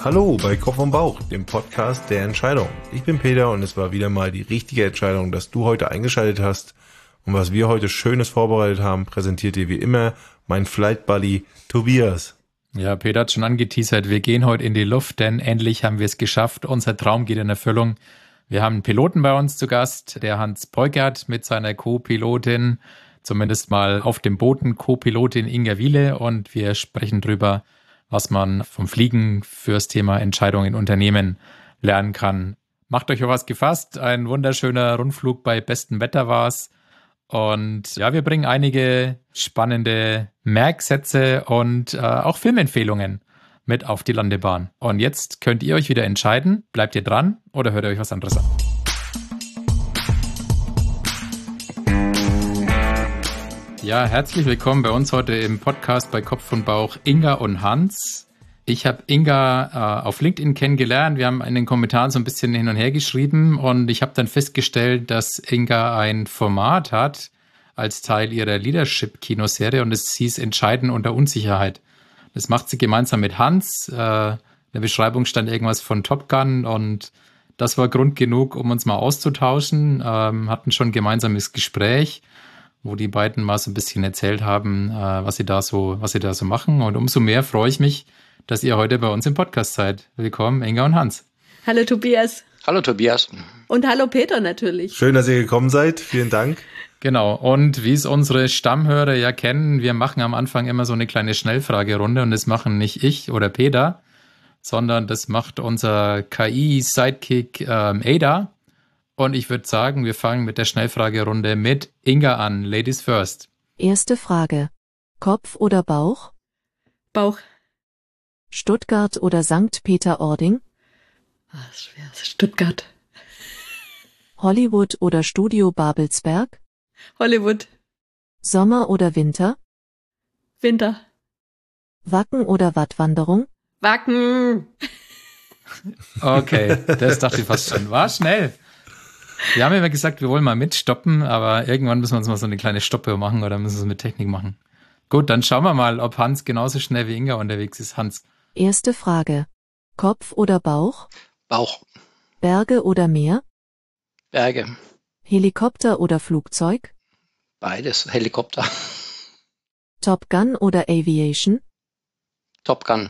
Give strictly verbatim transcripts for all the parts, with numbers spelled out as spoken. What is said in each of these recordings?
Hallo bei Kopf und Bauch, dem Podcast der Entscheidung. Ich bin Peter und es war wieder mal die richtige Entscheidung, dass du heute eingeschaltet hast. Und was wir heute Schönes vorbereitet haben, präsentiert dir wie immer mein Flight Buddy Tobias. Ja, Peter hat schon angeteasert, wir gehen heute in die Luft, denn endlich haben wir es geschafft. Unser Traum geht in Erfüllung. Wir haben einen Piloten bei uns zu Gast, der Hans Peukert mit seiner Co-Pilotin, zumindest mal auf dem Booten Co-Pilotin Inga Wiele, und wir sprechen drüber, was man vom Fliegen fürs Thema Entscheidungen in Unternehmen lernen kann. Macht euch auf was gefasst, ein wunderschöner Rundflug bei bestem Wetter war's. Und ja, wir bringen einige spannende Merksätze und äh, auch Filmempfehlungen mit auf die Landebahn. Und jetzt könnt ihr euch wieder entscheiden, bleibt ihr dran oder hört ihr euch was anderes an? Ja, herzlich willkommen bei uns heute im Podcast bei Kopf und Bauch, Inga und Hans. Ich habe Inga äh, auf LinkedIn kennengelernt. Wir haben in den Kommentaren so ein bisschen hin und her geschrieben und ich habe dann festgestellt, dass Inga ein Format hat als Teil ihrer Leadership-Kinoserie und es hieß Entscheiden unter Unsicherheit. Das macht sie gemeinsam mit Hans. Äh, in der Beschreibung stand irgendwas von Top Gun und das war Grund genug, um uns mal auszutauschen. Ähm, hatten schon ein gemeinsames Gespräch, wo die beiden mal so ein bisschen erzählt haben, äh, was sie da so, was sie da so machen. Und umso mehr freue ich mich, dass ihr heute bei uns im Podcast seid. Willkommen, Inga und Hans. Hallo Tobias. Hallo Tobias. Und hallo Peter natürlich. Schön, dass ihr gekommen seid. Vielen Dank. Genau. Und wie es unsere Stammhörer ja kennen, wir machen am Anfang immer so eine kleine Schnellfragerunde und das machen nicht ich oder Peter, sondern das macht unser K I-Sidekick ähm, Ada. Und ich würde sagen, wir fangen mit der Schnellfragerunde mit Inga an. Ladies first. Erste Frage. Kopf oder Bauch? Bauch. Stuttgart oder Sankt Peter-Ording? Ah, schwer. Stuttgart. Hollywood oder Studio Babelsberg? Hollywood. Sommer oder Winter? Winter. Wacken oder Wattwanderung? Wacken. Okay, das dachte ich fast schon. War schnell. Wir haben immer gesagt, wir wollen mal mitstoppen, aber irgendwann müssen wir uns mal so eine kleine Stoppe machen oder müssen wir es mit Technik machen. Gut, dann schauen wir mal, ob Hans genauso schnell wie Inga unterwegs ist. Hans. Erste Frage. Kopf oder Bauch? Bauch. Berge oder Meer? Berge. Helikopter oder Flugzeug? Beides. Helikopter. Top Gun oder Aviation? Top Gun.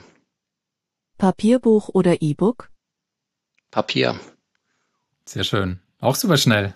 Papierbuch oder E-Book? Papier. Sehr schön. Auch super schnell.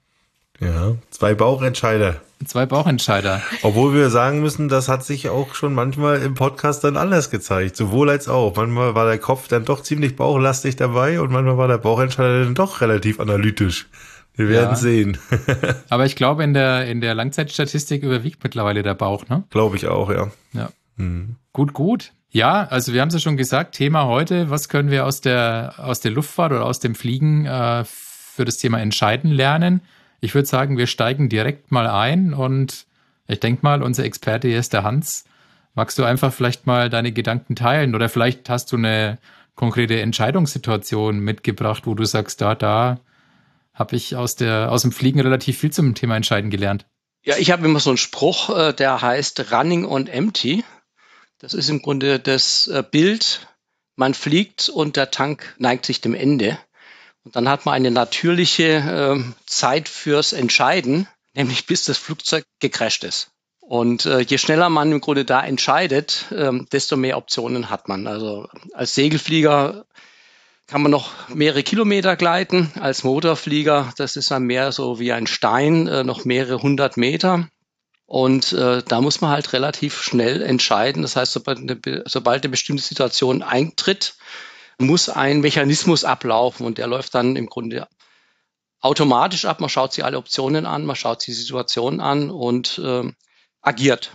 Ja, zwei Bauchentscheider. Zwei Bauchentscheider. Obwohl wir sagen müssen, das hat sich auch schon manchmal im Podcast dann anders gezeigt. Sowohl als auch. Manchmal war der Kopf dann doch ziemlich bauchlastig dabei und manchmal war der Bauchentscheider dann doch relativ analytisch. Wir werden Ja. sehen. Aber ich glaube, in der, in der Langzeitstatistik überwiegt mittlerweile der Bauch, ne? Glaube ich auch, ja. Ja. Hm. Gut, gut. Ja, also wir haben es ja schon gesagt, Thema heute, was können wir aus der, aus der Luftfahrt oder aus dem Fliegen äh, für das Thema Entscheiden lernen? Ich würde sagen, wir steigen direkt mal ein und ich denke mal, unser Experte hier ist der Hans. Magst du einfach vielleicht mal deine Gedanken teilen oder vielleicht hast du eine konkrete Entscheidungssituation mitgebracht, wo du sagst, da, da habe ich aus der, aus dem Fliegen relativ viel zum Thema Entscheiden gelernt. Ja, ich habe immer so einen Spruch, der heißt Running on Empty. Das ist im Grunde das Bild, man fliegt und der Tank neigt sich dem Ende. Und dann hat man eine natürliche äh, Zeit fürs Entscheiden, nämlich bis das Flugzeug gecrasht ist. Und äh, je schneller man im Grunde da entscheidet, äh, desto mehr Optionen hat man. Also als Segelflieger kann man noch mehrere Kilometer gleiten. Als Motorflieger, das ist dann mehr so wie ein Stein, äh, noch mehrere hundert Meter. Und äh, da muss man halt relativ schnell entscheiden. Das heißt, sobald eine, sobald eine bestimmte Situation eintritt, muss ein Mechanismus ablaufen und der läuft dann im Grunde automatisch ab. Man schaut sich alle Optionen an, man schaut sich die Situation an und äh, agiert.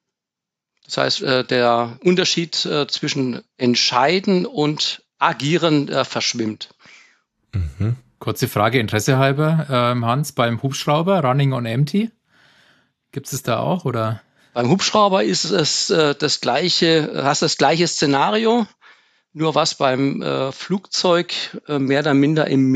Das heißt, äh, der Unterschied äh, zwischen Entscheiden und Agieren äh, verschwimmt. Mhm. Kurze Frage, Interesse halber, ähm, Hans, beim Hubschrauber Running on Empty, gibt es da auch, oder? Beim Hubschrauber ist es äh, das gleiche, hast das gleiche Szenario. Nur was beim äh, Flugzeug äh, mehr oder minder im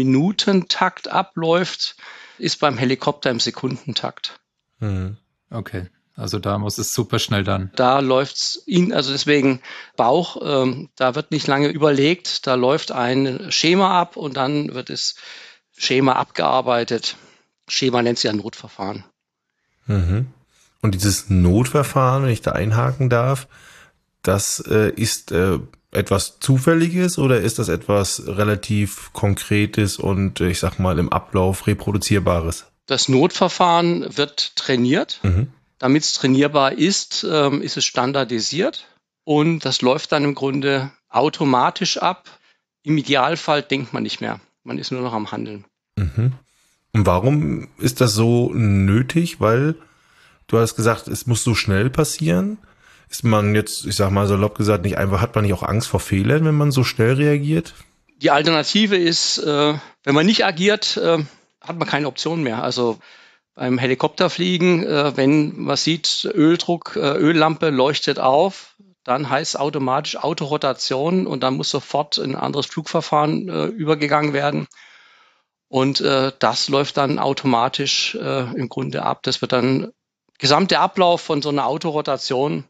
Minutentakt abläuft, ist beim Helikopter im Sekundentakt. Mhm. Okay. Also da muss es super schnell dann. Da läuft's in, also deswegen Bauch, ähm, da wird nicht lange überlegt, da läuft ein Schema ab und dann wird das Schema abgearbeitet. Schema nennt sich ja Notverfahren. Mhm. Und dieses Notverfahren, wenn ich da einhaken darf, das äh, ist äh, etwas Zufälliges oder ist das etwas relativ Konkretes und äh, ich sag mal im Ablauf reproduzierbares? Das Notverfahren wird trainiert. Mhm. Damit es trainierbar ist, ähm, ist es standardisiert und das läuft dann im Grunde automatisch ab. Im Idealfall denkt man nicht mehr. Man ist nur noch am Handeln. Mhm. Und warum ist das so nötig? Weil du hast gesagt, es muss so schnell passieren. Ist man jetzt, ich sag mal salopp gesagt, nicht einfach, hat man nicht auch Angst vor Fehlern, wenn man so schnell reagiert? Die Alternative ist, äh, wenn man nicht agiert, äh, hat man keine Option mehr. Also beim Helikopterfliegen, äh, wenn man sieht, Öldruck, äh, Öllampe leuchtet auf, dann heißt automatisch Autorotation und dann muss sofort in ein anderes Flugverfahren äh, übergegangen werden. Und äh, das läuft dann automatisch äh, im Grunde ab. Das wird dann gesamte Ablauf von so einer Autorotation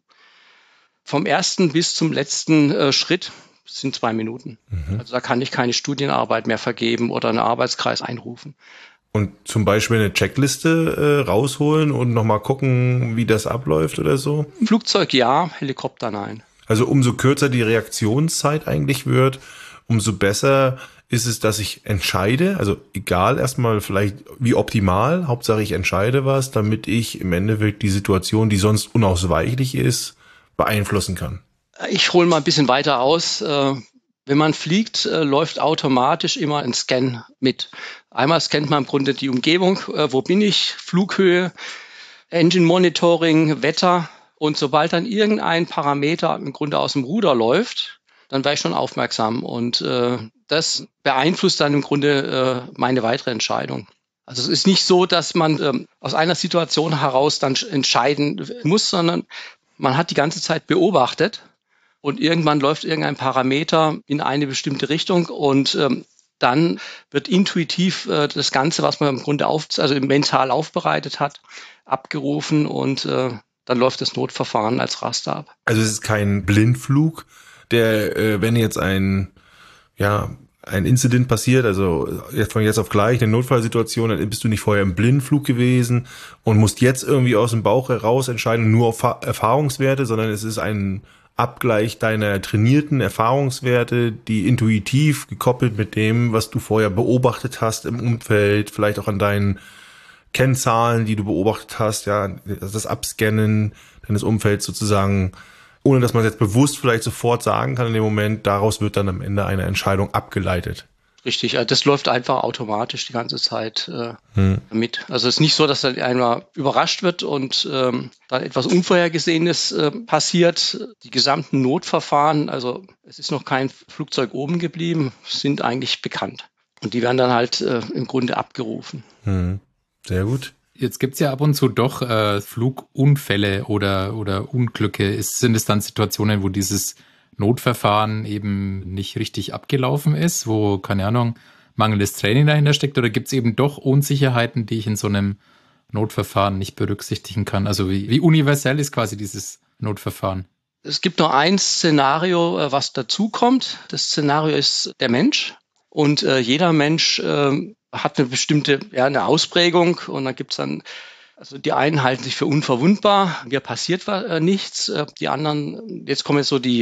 vom ersten bis zum letzten äh, Schritt sind zwei Minuten. Mhm. Also da kann ich keine Studienarbeit mehr vergeben oder einen Arbeitskreis einrufen. Und zum Beispiel eine Checkliste äh, rausholen und nochmal gucken, wie das abläuft oder so? Flugzeug ja, Helikopter nein. Also umso kürzer die Reaktionszeit eigentlich wird, umso besser ist es, dass ich entscheide. Also egal erstmal vielleicht wie optimal, Hauptsache ich entscheide was, damit ich im Endeffekt die Situation, die sonst unausweichlich ist, beeinflussen kann. Ich hole mal ein bisschen weiter aus. Wenn man fliegt, läuft automatisch immer ein Scan mit. Einmal scannt man im Grunde die Umgebung, wo bin ich, Flughöhe, Engine Monitoring, Wetter. Und sobald dann irgendein Parameter im Grunde aus dem Ruder läuft, dann wäre ich schon aufmerksam. Und äh, das beeinflusst dann im Grunde äh, meine weitere Entscheidung. Also es ist nicht so, dass man ähm, aus einer Situation heraus dann entscheiden muss, sondern man hat die ganze Zeit beobachtet und irgendwann läuft irgendein Parameter in eine bestimmte Richtung und ähm, dann wird intuitiv äh, das Ganze, was man im Grunde auf, also mental aufbereitet hat, abgerufen und äh, dann läuft das Notverfahren als Raster ab. Also es ist kein Blindflug, der, äh, wenn jetzt ein, ja, ein Incident passiert, also jetzt von jetzt auf gleich eine Notfallsituation, dann bist du nicht vorher im Blindflug gewesen und musst jetzt irgendwie aus dem Bauch heraus entscheiden, nur auf Erfahrungswerte, sondern es ist ein Abgleich deiner trainierten Erfahrungswerte, die intuitiv gekoppelt mit dem, was du vorher beobachtet hast im Umfeld, vielleicht auch an deinen Kennzahlen, die du beobachtet hast, ja, das Abscannen deines Umfelds sozusagen, ohne dass man es jetzt bewusst vielleicht sofort sagen kann in dem Moment, daraus wird dann am Ende eine Entscheidung abgeleitet. Richtig, das läuft einfach automatisch die ganze Zeit äh, hm. mit. Also es ist nicht so, dass dann einmal überrascht wird und ähm, dann etwas Unvorhergesehenes äh, passiert. Die gesamten Notverfahren, also es ist noch kein Flugzeug oben geblieben, sind eigentlich bekannt. Und die werden dann halt äh, im Grunde abgerufen. Hm. Sehr gut. Jetzt gibt's ja ab und zu doch äh, Flugunfälle oder, oder Unglücke. Ist, sind es dann Situationen, wo dieses Notverfahren eben nicht richtig abgelaufen ist, wo, keine Ahnung, mangelndes Training dahinter steckt? Oder gibt's eben doch Unsicherheiten, die ich in so einem Notverfahren nicht berücksichtigen kann? Also wie, wie universell ist quasi dieses Notverfahren? Es gibt nur ein Szenario, was dazukommt. Das Szenario ist der Mensch. Und äh, jeder Mensch äh, hat eine bestimmte, ja, eine Ausprägung und dann gibt's dann, also die einen halten sich für unverwundbar, mir passiert äh, nichts, äh, die anderen, jetzt kommen jetzt so die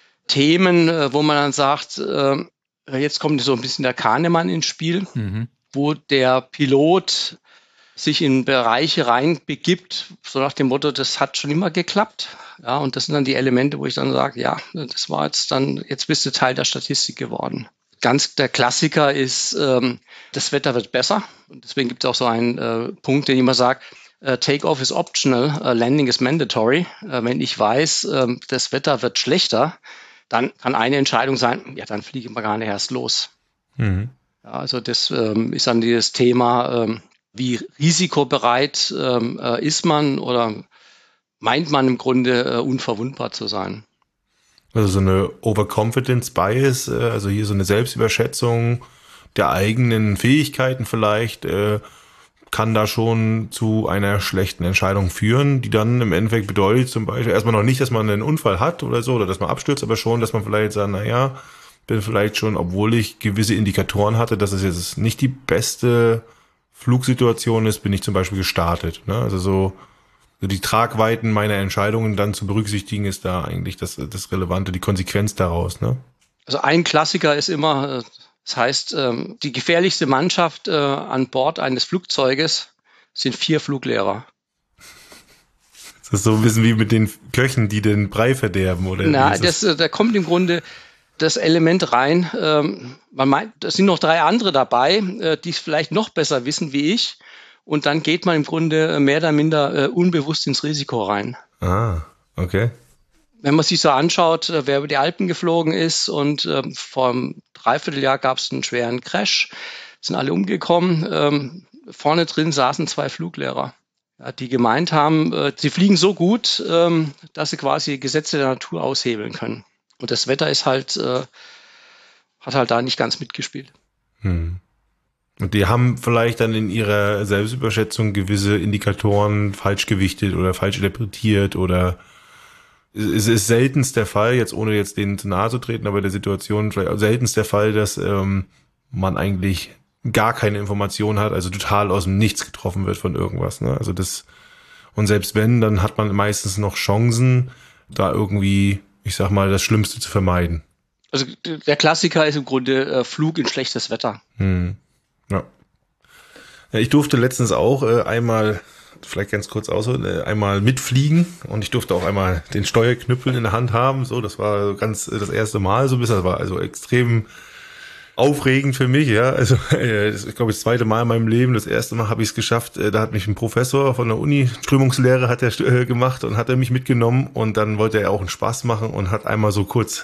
Themen, äh, wo man dann sagt, äh, jetzt kommt so ein bisschen der Kahnemann ins Spiel, mhm. wo der Pilot sich in Bereiche reinbegibt, so nach dem Motto, das hat schon immer geklappt. Ja, und das sind dann die Elemente, wo ich dann sage, ja, das war jetzt dann, jetzt bist du Teil der Statistik geworden. Ganz der Klassiker ist, ähm, das Wetter wird besser. Und deswegen gibt es auch so einen äh, Punkt, den ich immer sage, äh, Take-off is optional, uh, Landing is mandatory. Äh, wenn ich weiß, äh, das Wetter wird schlechter, dann kann eine Entscheidung sein, ja, dann fliegen wir gar nicht erst los. Mhm. Ja, also das ähm, ist dann dieses Thema, ähm, wie risikobereit ähm, äh, ist man oder meint man im Grunde äh, unverwundbar zu sein. Also so eine Overconfidence Bias, also hier so eine Selbstüberschätzung der eigenen Fähigkeiten vielleicht, kann da schon zu einer schlechten Entscheidung führen, die dann im Endeffekt bedeutet zum Beispiel erstmal noch nicht, dass man einen Unfall hat oder so, oder dass man abstürzt, aber schon, dass man vielleicht sagt, naja, bin vielleicht schon, obwohl ich gewisse Indikatoren hatte, dass es jetzt nicht die beste Flugsituation ist, bin ich zum Beispiel gestartet. Ne? Also so, so die Tragweiten meiner Entscheidungen dann zu berücksichtigen, ist da eigentlich das, das Relevante, die Konsequenz daraus. Ne? Also ein Klassiker ist immer, das heißt, die gefährlichste Mannschaft an Bord eines Flugzeuges sind vier Fluglehrer. Das ist so ein bisschen wie mit den Köchen, die den Brei verderben, oder? Na, das, da kommt im Grunde das Element rein. Ähm, man meint, es sind noch drei andere dabei, äh, die es vielleicht noch besser wissen wie ich. Und dann geht man im Grunde mehr oder minder äh, unbewusst ins Risiko rein. Ah, okay. Wenn man sich so anschaut, äh, wer über die Alpen geflogen ist und äh, vor einem Dreivierteljahr gab es einen schweren Crash, sind alle umgekommen. Ähm, vorne drin saßen zwei Fluglehrer, ja, die gemeint haben, äh, sie fliegen so gut, ähm, dass sie quasi Gesetze der Natur aushebeln können. Und das Wetter ist halt, äh, hat halt da nicht ganz mitgespielt. Hm. Und die haben vielleicht dann in ihrer Selbstüberschätzung gewisse Indikatoren falsch gewichtet oder falsch interpretiert oder es ist seltenst der Fall, jetzt ohne jetzt denen zu nahe zu treten, aber der Situation vielleicht seltenst der Fall, dass ähm, man eigentlich gar keine Information hat, also total aus dem Nichts getroffen wird von irgendwas. Ne? Also das, und selbst wenn, dann hat man meistens noch Chancen, da irgendwie, ich sag mal, das Schlimmste zu vermeiden. Also der Klassiker ist im Grunde äh, Flug in schlechtes Wetter. Hm. Ja. Ja, ich durfte letztens auch äh, einmal, vielleicht ganz kurz ausholen, äh, einmal mitfliegen und ich durfte auch einmal den Steuerknüppel in der Hand haben. So, das war ganz äh, das erste Mal so ein bisschen, das war also extrem aufregend für mich, ja. Also äh, das ist, glaube ich, das zweite Mal in meinem Leben. Das erste Mal habe ich es geschafft. Äh, da hat mich ein Professor von der Uni, Strömungslehre hat er äh, gemacht und hat er mich mitgenommen und dann wollte er auch einen Spaß machen und hat einmal so kurz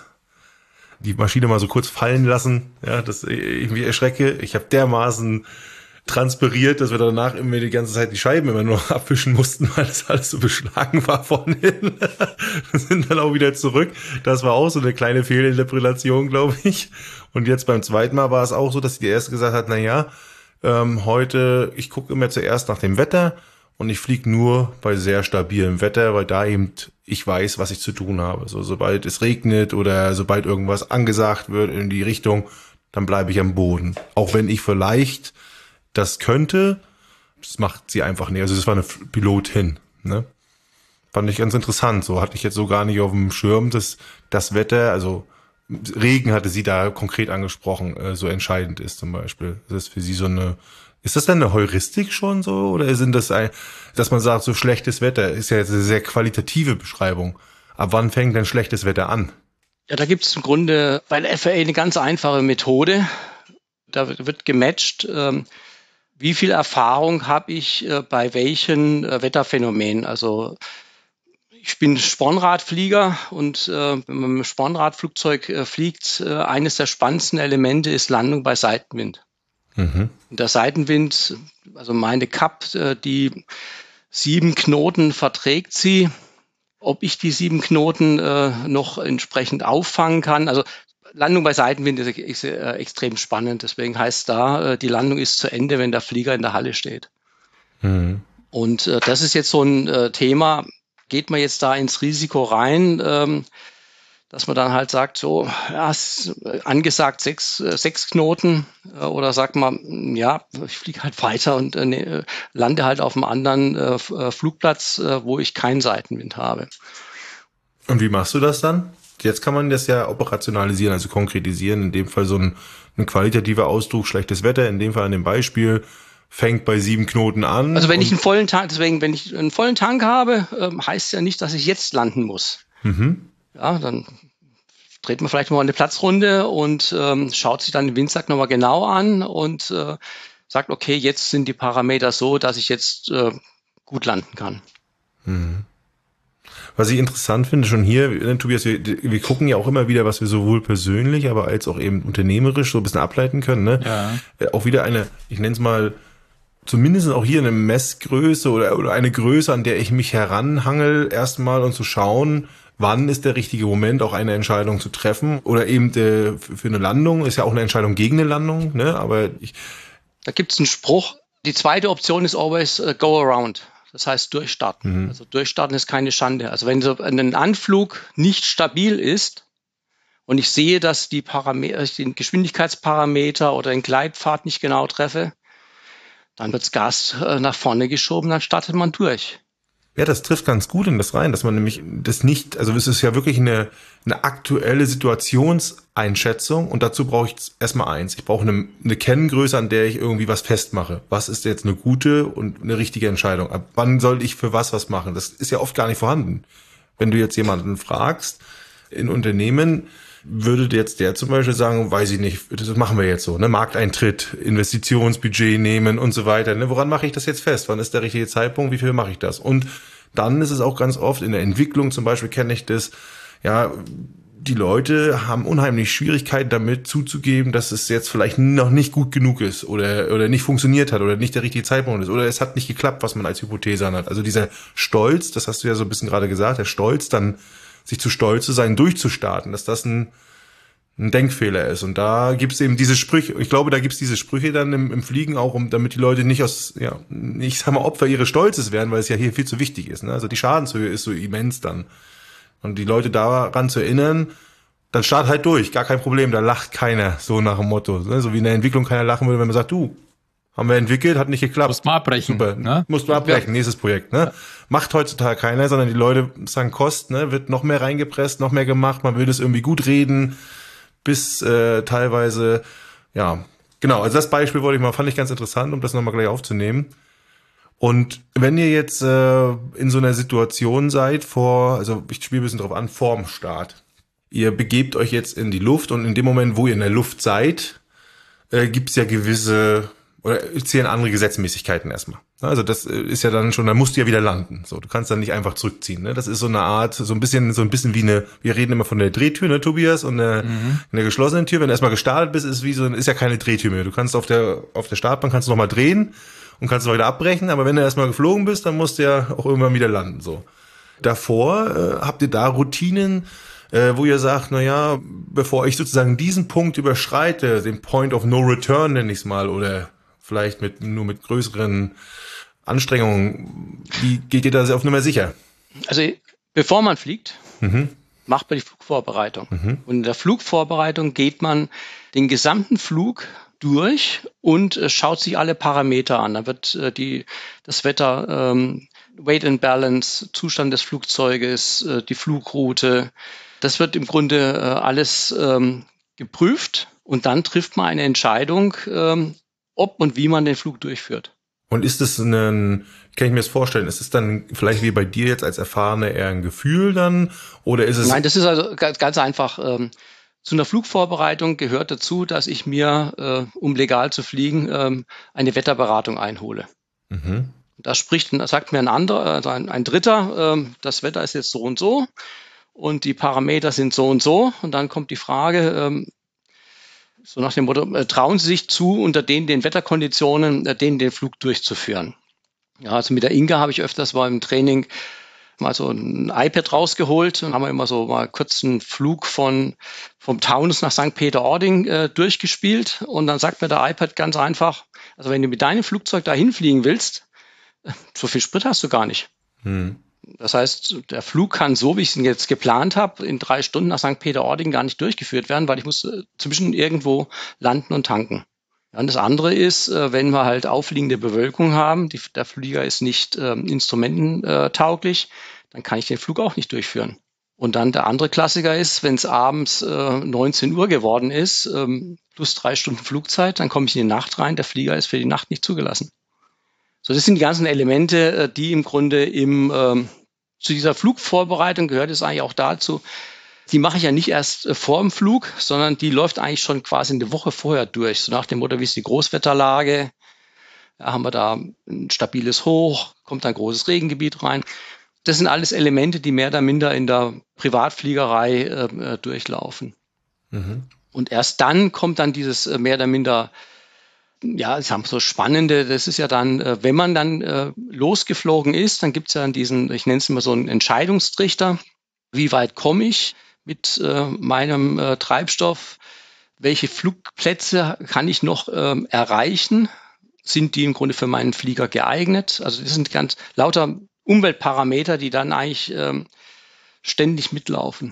die Maschine mal so kurz fallen lassen, ja, dass ich mich erschrecke. Ich habe dermaßen transpiriert, dass wir danach immer die ganze Zeit die Scheiben immer nur abwischen mussten, weil das alles so beschlagen war von hinten. Wir sind dann auch wieder zurück. Das war auch so eine kleine Fehlinterpretation, glaube ich. Und jetzt beim zweiten Mal war es auch so, dass die erste gesagt hat, na ja, ähm, heute, ich gucke immer zuerst nach dem Wetter und ich fliege nur bei sehr stabilem Wetter, weil da eben ich weiß, was ich zu tun habe. So, sobald es regnet oder sobald irgendwas angesagt wird in die Richtung, dann bleibe ich am Boden. Auch wenn ich vielleicht das könnte, das macht sie einfach nicht. Also das war eine Pilotin, ne? Fand ich ganz interessant. So hatte ich jetzt so gar nicht auf dem Schirm, dass das Wetter, also Regen hatte sie da konkret angesprochen, äh, so entscheidend ist zum Beispiel. Das ist für sie so eine, ist das denn eine Heuristik schon so? Oder sind das ein, dass man sagt, so schlechtes Wetter ist ja jetzt eine sehr qualitative Beschreibung. Ab wann fängt denn schlechtes Wetter an? Ja, da gibt es im Grunde bei der F A A eine ganz einfache Methode. Da wird gematcht, ähm, wie viel Erfahrung habe ich äh, bei welchen äh, Wetterphänomenen. Also ich bin Spornradflieger und äh, wenn man mit dem Spornradflugzeug äh, fliegt, äh, eines der spannendsten Elemente ist Landung bei Seitenwind. Mhm. Und der Seitenwind, also meine Kap, äh, die sieben Knoten verträgt sie. Ob ich die sieben Knoten äh, noch entsprechend auffangen kann, also Landung bei Seitenwind ist, ist äh, extrem spannend. Deswegen heißt da, äh, die Landung ist zu Ende, wenn der Flieger in der Halle steht. Mhm. Und äh, das ist jetzt so ein äh, Thema, geht man jetzt da ins Risiko rein, ähm, dass man dann halt sagt, so, ja, ist angesagt sechs, äh, sechs Knoten äh, oder sagt man, ja, ich fliege halt weiter und äh, ne, lande halt auf einem anderen äh, Flugplatz, äh, wo ich keinen Seitenwind habe. Und wie machst du das dann? Jetzt kann man das ja operationalisieren, also konkretisieren. In dem Fall so ein, ein qualitativer Ausdruck, schlechtes Wetter. In dem Fall an dem Beispiel fängt bei sieben Knoten an. Also wenn ich einen vollen Tank, deswegen, wenn ich einen vollen Tank habe, ähm, heißt ja nicht, dass ich jetzt landen muss. Mhm. Ja, dann dreht man vielleicht mal eine Platzrunde und ähm, schaut sich dann den Windsack nochmal genau an und äh, sagt, okay, jetzt sind die Parameter so, dass ich jetzt äh, gut landen kann. Mhm. Was ich interessant finde, schon hier, Tobias, wir, wir gucken ja auch immer wieder, was wir sowohl persönlich, aber als auch eben unternehmerisch so ein bisschen ableiten können. Ne? Ja. Auch wieder eine, ich nenne es mal, zumindest auch hier eine Messgröße oder, oder eine Größe, an der ich mich heranhangel, erstmal und zu schauen, wann ist der richtige Moment, auch eine Entscheidung zu treffen. Oder eben äh, für eine Landung, ist ja auch eine Entscheidung gegen eine Landung. Ne? Aber ich, da gibt es einen Spruch, Die zweite Option ist always uh, go around. Das heißt durchstarten. Mhm. Also durchstarten ist keine Schande. Also wenn so ein Anflug nicht stabil ist und ich sehe, dass die Parameter, ich den Geschwindigkeitsparameter oder den Gleitpfad nicht genau treffe, dann wird das Gas äh, nach vorne geschoben, dann startet man durch. Ja, das trifft ganz gut in das rein, dass man nämlich das nicht, also es ist ja wirklich eine, eine aktuelle Situationseinschätzung und dazu brauche ich erstmal eins. Ich brauche eine, eine Kenngröße, an der ich irgendwie was festmache. Was ist jetzt eine gute und eine richtige Entscheidung? Ab wann soll ich für was was machen? Das ist ja oft gar nicht vorhanden. Wenn du jetzt jemanden fragst in Unternehmen, würde jetzt der zum Beispiel sagen, weiß ich nicht, das machen wir jetzt so, ne, Markteintritt, Investitionsbudget nehmen und so weiter, ne, woran mache ich das jetzt fest? Wann ist der richtige Zeitpunkt? Wie viel mache ich das? Und dann ist es auch ganz oft in der Entwicklung, zum Beispiel kenne ich das, ja, die Leute haben unheimlich Schwierigkeiten damit zuzugeben, dass es jetzt vielleicht noch nicht gut genug ist oder, oder nicht funktioniert hat oder nicht der richtige Zeitpunkt ist oder es hat nicht geklappt, was man als Hypothese hat. Also dieser Stolz, das hast du ja so ein bisschen gerade gesagt, der Stolz dann sich zu stolz zu sein, durchzustarten, dass das ein, ein Denkfehler ist. Und da gibt's eben diese Sprüche, ich glaube, da gibt's diese Sprüche dann im, im Fliegen auch, um, damit die Leute nicht aus, ja, ich sag mal, Opfer ihres Stolzes werden, weil es ja hier viel zu wichtig ist. Ne? Also die Schadenshöhe ist so immens dann. Und die Leute daran zu erinnern, dann start halt durch, gar kein Problem, da lacht keiner, so nach dem Motto. Ne? So wie in der Entwicklung keiner lachen würde, wenn man sagt, du, haben wir entwickelt, hat nicht geklappt. Musst mal abbrechen. Super, ne? Musst du abbrechen, Ja. nächstes Projekt. Ne? Macht heutzutage keiner, sondern die Leute sagen Kost, ne? Wird noch mehr reingepresst, noch mehr gemacht, man will das irgendwie gut reden, bis äh, teilweise, ja, genau, also das Beispiel wollte ich mal, fand ich ganz interessant, um das nochmal gleich aufzunehmen. Und wenn ihr jetzt äh, in so einer Situation seid, vor, also ich spiele ein bisschen drauf an, vorm Start, ihr begebt euch jetzt in die Luft und in dem Moment, wo ihr in der Luft seid, äh, gibt's ja gewisse oder zählen andere Gesetzmäßigkeiten erstmal. Also das ist ja dann schon, da musst du ja wieder landen. So, du kannst dann nicht einfach zurückziehen. Ne? Das ist so eine Art, so ein bisschen, so ein bisschen wie eine. Wir reden immer von der Drehtür, ne, Tobias, und der, mhm. in der geschlossenen Tür. Wenn du erstmal gestartet bist, ist wie so, ist ja keine Drehtür mehr. Du kannst auf der auf der Startbahn kannst du noch mal drehen und kannst noch wieder abbrechen. Aber wenn du erstmal geflogen bist, dann musst du ja auch irgendwann wieder landen. So. Davor äh, habt ihr da Routinen, äh, wo ihr sagt, na ja, bevor ich sozusagen diesen Punkt überschreite, den Point of No Return nenne ich es mal, oder vielleicht mit nur mit größeren Anstrengungen. Wie geht ihr da auf Nummer sicher? Also bevor man fliegt, Mhm. macht man die Flugvorbereitung. Mhm. Und in der Flugvorbereitung geht man den gesamten Flug durch und äh, schaut sich alle Parameter an. Da wird äh, die, das Wetter, ähm, Weight and Balance, Zustand des Flugzeuges, äh, die Flugroute. Das wird im Grunde äh, alles ähm, geprüft und dann trifft man eine Entscheidung, ähm, ob und wie man den Flug durchführt. Und ist das ein, kann ich mir das vorstellen, ist es dann vielleicht wie bei dir jetzt als Erfahrener eher ein Gefühl dann? Oder ist es? Nein, das ist also ganz, ganz einfach. Ähm, zu einer Flugvorbereitung gehört dazu, dass ich mir, äh, um legal zu fliegen, ähm, eine Wetterberatung einhole. Mhm. Da spricht, da sagt mir ein anderer, also ein, ein Dritter, ähm, das Wetter ist jetzt so und so und die Parameter sind so und so. Und dann kommt die Frage, ähm, so nach dem Motto, äh, trauen Sie sich zu, unter den, den Wetterkonditionen, äh, den, den Flug durchzuführen. Ja, also mit der Inga habe ich öfters mal im Training mal so ein iPad rausgeholt und haben wir immer so mal kurz einen Flug von, vom Taunus nach Sankt Peter-Ording äh, durchgespielt. Und dann sagt mir der iPad ganz einfach, also wenn du mit deinem Flugzeug dahin fliegen willst, äh, so viel Sprit hast du gar nicht. Mhm. Das heißt, der Flug kann so, wie ich ihn jetzt geplant habe, in drei Stunden nach Sankt Peter-Ording gar nicht durchgeführt werden, weil ich muss zwischen irgendwo landen und tanken. Ja, und das andere ist, wenn wir halt auffliegende Bewölkung haben, die, der Flieger ist nicht äh, instrumententauglich, dann kann ich den Flug auch nicht durchführen. Und dann der andere Klassiker ist, wenn es abends äh, neunzehn Uhr geworden ist, ähm, plus drei Stunden Flugzeit, dann komme ich in die Nacht rein, der Flieger ist für die Nacht nicht zugelassen. So, das sind die ganzen Elemente, die im Grunde im, ähm, zu dieser Flugvorbereitung gehört es eigentlich auch dazu. Die mache ich ja nicht erst äh, vor dem Flug, sondern die läuft eigentlich schon quasi eine Woche vorher durch. So nach dem Motto, wie ist die Großwetterlage? Ja, haben wir da ein stabiles Hoch? Kommt da ein großes Regengebiet rein? Das sind alles Elemente, die mehr oder minder in der Privatfliegerei äh, durchlaufen. Mhm. Und erst dann kommt dann dieses äh, mehr oder minder ja, es haben so spannende, das ist ja dann, wenn man dann äh, losgeflogen ist, dann gibt es ja dann diesen, ich nenne es immer so einen Entscheidungstrichter. Wie weit komme ich mit äh, meinem äh, Treibstoff? Welche Flugplätze kann ich noch ähm, erreichen? sind die im Grunde für meinen Flieger geeignet? Also das sind ganz lauter Umweltparameter, die dann eigentlich ähm, ständig mitlaufen.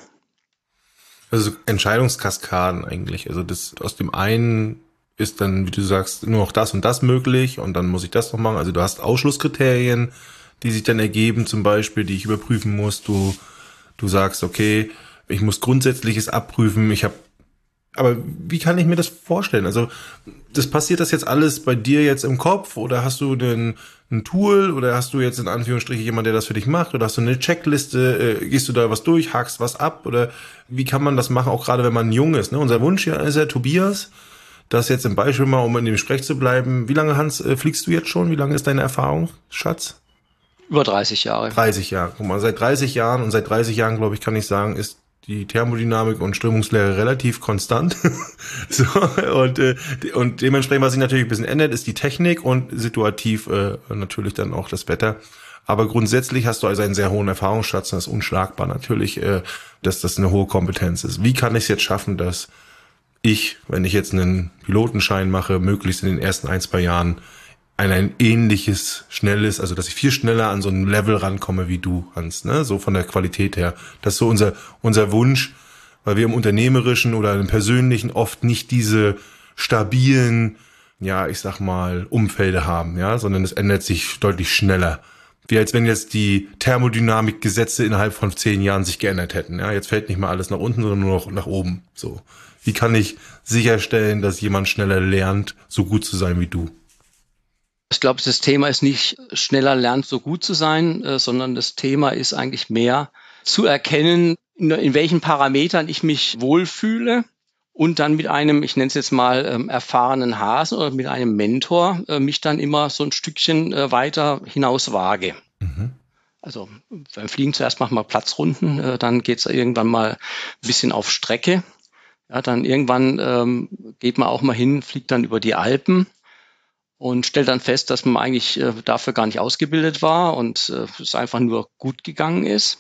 Also Entscheidungskaskaden eigentlich. Also das aus dem einen ist dann, wie du sagst, nur noch das und das möglich und dann muss ich das noch machen. Also du hast Ausschlusskriterien, die sich dann ergeben, zum Beispiel, die ich überprüfen muss. Du, du sagst, okay, ich muss Grundsätzliches abprüfen. Ich habe, aber wie kann ich mir das vorstellen? Also das passiert das jetzt alles bei dir jetzt im Kopf oder hast du denn ein Tool oder hast du jetzt in Anführungsstrichen jemand, der das für dich macht oder hast du eine Checkliste, äh, gehst du da was durch, hakst was ab oder wie kann man das machen, auch gerade wenn man jung ist, ne? Unser Wunsch ja ist ja, Tobias, das jetzt im Beispiel mal, um in dem Sprech zu bleiben, wie lange, Hans, äh, fliegst du jetzt schon? Wie lange ist deine Erfahrung, Schatz? Über dreißig Jahre. dreißig Jahre, guck mal, seit dreißig Jahren und seit dreißig Jahren, glaube ich, kann ich sagen, ist die Thermodynamik und Strömungslehre relativ konstant. so, und, äh, und dementsprechend, was sich natürlich ein bisschen ändert, ist die Technik und situativ äh, natürlich dann auch das Wetter. Aber grundsätzlich hast du also einen sehr hohen Erfahrungsschatz, das ist unschlagbar natürlich, äh, dass das eine hohe Kompetenz ist. Wie kann ich es jetzt schaffen, dass ich, wenn ich jetzt einen Pilotenschein mache, möglichst in den ersten ein, zwei Jahren ein, ein ähnliches, schnelles, also dass ich viel schneller an so ein Level rankomme wie du, Hans, ne? So von der Qualität her. Das ist so unser, unser Wunsch, weil wir im Unternehmerischen oder im Persönlichen oft nicht diese stabilen, ja, ich sag mal, Umfelder haben, ja, sondern es ändert sich deutlich schneller. Wie als wenn jetzt die Thermodynamikgesetze innerhalb von zehn Jahren sich geändert hätten, ja. Jetzt fällt nicht mal alles nach unten, sondern nur noch nach oben, so. Wie kann ich sicherstellen, dass jemand schneller lernt, so gut zu sein wie du? Ich glaube, das Thema ist nicht schneller lernt, so gut zu sein, äh, sondern das Thema ist eigentlich mehr zu erkennen, in, in welchen Parametern ich mich wohlfühle und dann mit einem, ich nenne es jetzt mal, ähm, erfahrenen Hasen oder mit einem Mentor äh, mich dann immer so ein Stückchen äh, weiter hinaus wage. Mhm. Also beim Fliegen zuerst machen wir Platzrunden, äh, dann geht es irgendwann mal ein bisschen auf Strecke. Ja, dann irgendwann ähm, geht man auch mal hin, fliegt dann über die Alpen. Und stellt dann fest, dass man eigentlich äh, dafür gar nicht ausgebildet war und äh, es einfach nur gut gegangen ist.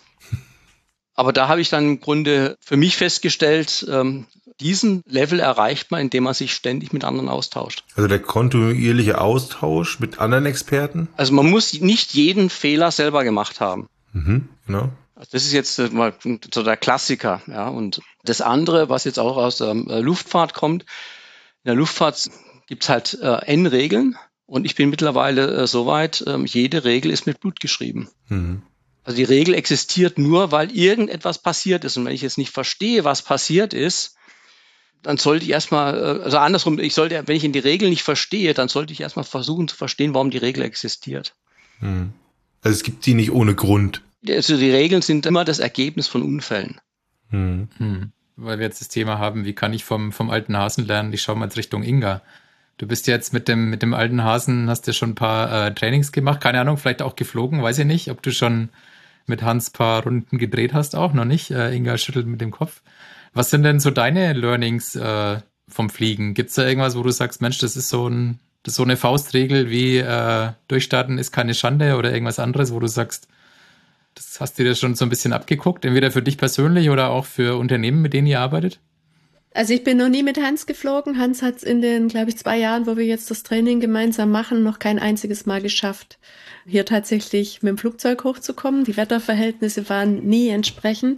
Aber da habe ich dann im Grunde für mich festgestellt, ähm, diesen Level erreicht man, indem man sich ständig mit anderen austauscht. Also der kontinuierliche Austausch mit anderen Experten? Also man muss nicht jeden Fehler selber gemacht haben. Mhm, genau. Also das ist jetzt äh, mal so der Klassiker. Ja. Und das andere, was jetzt auch aus der äh, Luftfahrt kommt, in der Luftfahrt gibt es halt äh, N-Regeln und ich bin mittlerweile äh, so weit, äh, jede Regel ist mit Blut geschrieben. Mhm. Also die Regel existiert nur, weil irgendetwas passiert ist. Und wenn ich jetzt nicht verstehe, was passiert ist, dann sollte ich erstmal, äh, also andersrum, ich sollte, wenn ich in die Regel nicht verstehe, dann sollte ich erstmal versuchen zu verstehen, warum die Regel existiert. Mhm. Also es gibt die nicht ohne Grund. Also die Regeln sind immer das Ergebnis von Unfällen. Mhm. Mhm. Weil wir jetzt das Thema haben, wie kann ich vom, vom alten Hasen lernen? Ich schaue mal jetzt Richtung Inga. Du bist jetzt mit dem, mit dem alten Hasen, hast du schon ein paar äh, Trainings gemacht, keine Ahnung, vielleicht auch geflogen, weiß ich nicht, ob du schon mit Hans ein paar Runden gedreht hast, auch noch nicht. Äh, Inga schüttelt mit dem Kopf. Was sind denn so deine Learnings äh, vom Fliegen? Gibt's da irgendwas, wo du sagst, Mensch, das ist so, ein, das ist so eine Faustregel wie äh, durchstarten ist keine Schande oder irgendwas anderes, wo du sagst, das hast du dir schon so ein bisschen abgeguckt, entweder für dich persönlich oder auch für Unternehmen, mit denen ihr arbeitet? Also ich bin noch nie mit Hans geflogen. Hans hat es in den, glaube ich, zwei Jahren, wo wir jetzt das Training gemeinsam machen, noch kein einziges Mal geschafft, hier tatsächlich mit dem Flugzeug hochzukommen. Die Wetterverhältnisse waren nie entsprechend.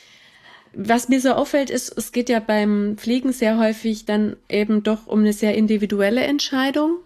Was mir so auffällt, ist, es geht ja beim Fliegen sehr häufig dann eben doch um eine sehr individuelle Entscheidung.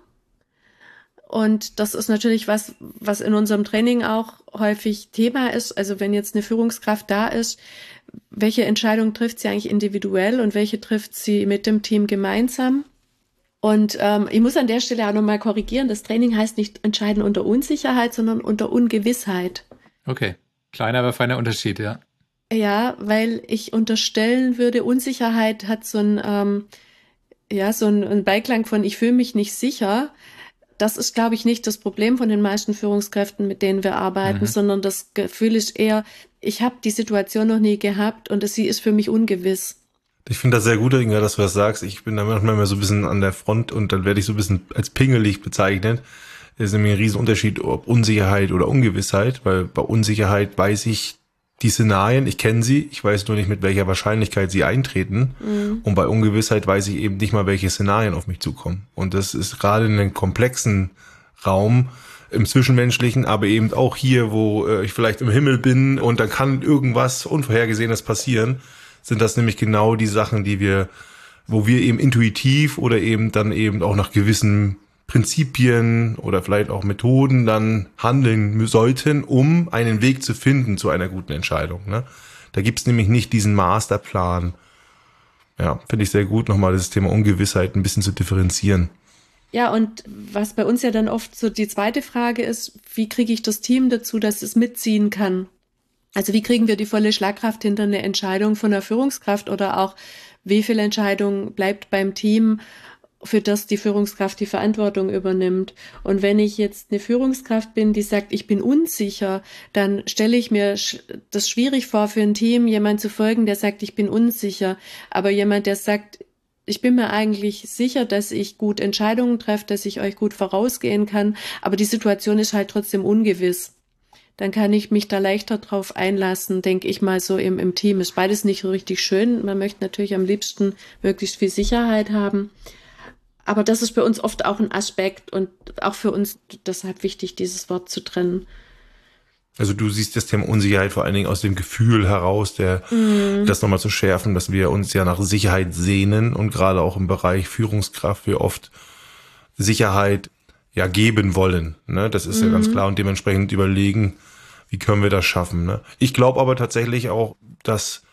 Und das ist natürlich was, was in unserem Training auch häufig Thema ist. Also wenn jetzt eine Führungskraft da ist, welche Entscheidung trifft sie eigentlich individuell und welche trifft sie mit dem Team gemeinsam? Und ähm, ich muss an der Stelle auch nochmal korrigieren, das Training heißt nicht entscheiden unter Unsicherheit, sondern unter Ungewissheit. Okay, kleiner, aber feiner Unterschied, ja. Ja, weil ich unterstellen würde, Unsicherheit hat so ein, ähm, ja, so ein, ein Beiklang von ich fühle mich nicht sicher. Das ist, glaube ich, nicht das Problem von den meisten Führungskräften, mit denen wir arbeiten, mhm. sondern das Gefühl ist eher, ich habe die Situation noch nie gehabt und sie ist für mich ungewiss. Ich finde das sehr gut, Inga, dass du das sagst. Ich bin da manchmal immer so ein bisschen an der Front und dann werde ich so ein bisschen als pingelig bezeichnet. Das ist nämlich ein Riesenunterschied, ob Unsicherheit oder Ungewissheit, weil bei Unsicherheit weiß ich die Szenarien, ich kenne sie, ich weiß nur nicht, mit welcher Wahrscheinlichkeit sie eintreten. Mhm. Und bei Ungewissheit weiß ich eben nicht mal, welche Szenarien auf mich zukommen. Und das ist gerade in einem komplexen Raum, im Zwischenmenschlichen, aber eben auch hier, wo äh, ich vielleicht im Himmel bin und dann kann irgendwas Unvorhergesehenes passieren, sind das nämlich genau die Sachen, die wir, wo wir eben intuitiv oder eben dann eben auch nach gewissen Prinzipien oder vielleicht auch Methoden dann handeln sollten, um einen Weg zu finden zu einer guten Entscheidung. Ne? Da gibt's nämlich nicht diesen Masterplan. Ja, finde ich sehr gut, nochmal das Thema Ungewissheit ein bisschen zu differenzieren. Ja, und was bei uns ja dann oft so die zweite Frage ist, wie kriege ich das Team dazu, dass es mitziehen kann? Also wie kriegen wir die volle Schlagkraft hinter eine Entscheidung von der Führungskraft oder auch wie viel Entscheidung bleibt beim Team, für das die Führungskraft die Verantwortung übernimmt. Und wenn ich jetzt eine Führungskraft bin, die sagt, ich bin unsicher, dann stelle ich mir das schwierig vor, für ein Team jemand zu folgen, der sagt, ich bin unsicher. Aber jemand, der sagt, ich bin mir eigentlich sicher, dass ich gut Entscheidungen treffe, dass ich euch gut vorausgehen kann, aber die Situation ist halt trotzdem ungewiss. Dann kann ich mich da leichter drauf einlassen, denke ich mal so im, im Team. Ist beides nicht so richtig schön. Man möchte natürlich am liebsten möglichst viel Sicherheit haben. Aber das ist bei uns oft auch ein Aspekt und auch für uns deshalb wichtig, dieses Wort zu trennen. Also du siehst das Thema Unsicherheit vor allen Dingen aus dem Gefühl heraus, der mm. das nochmal zu schärfen, dass wir uns ja nach Sicherheit sehnen und gerade auch im Bereich Führungskraft wir oft Sicherheit ja geben wollen. Ne? Das ist mm. ja ganz klar und dementsprechend überlegen, wie können wir das schaffen. Ne? Ich glaube aber tatsächlich auch, dass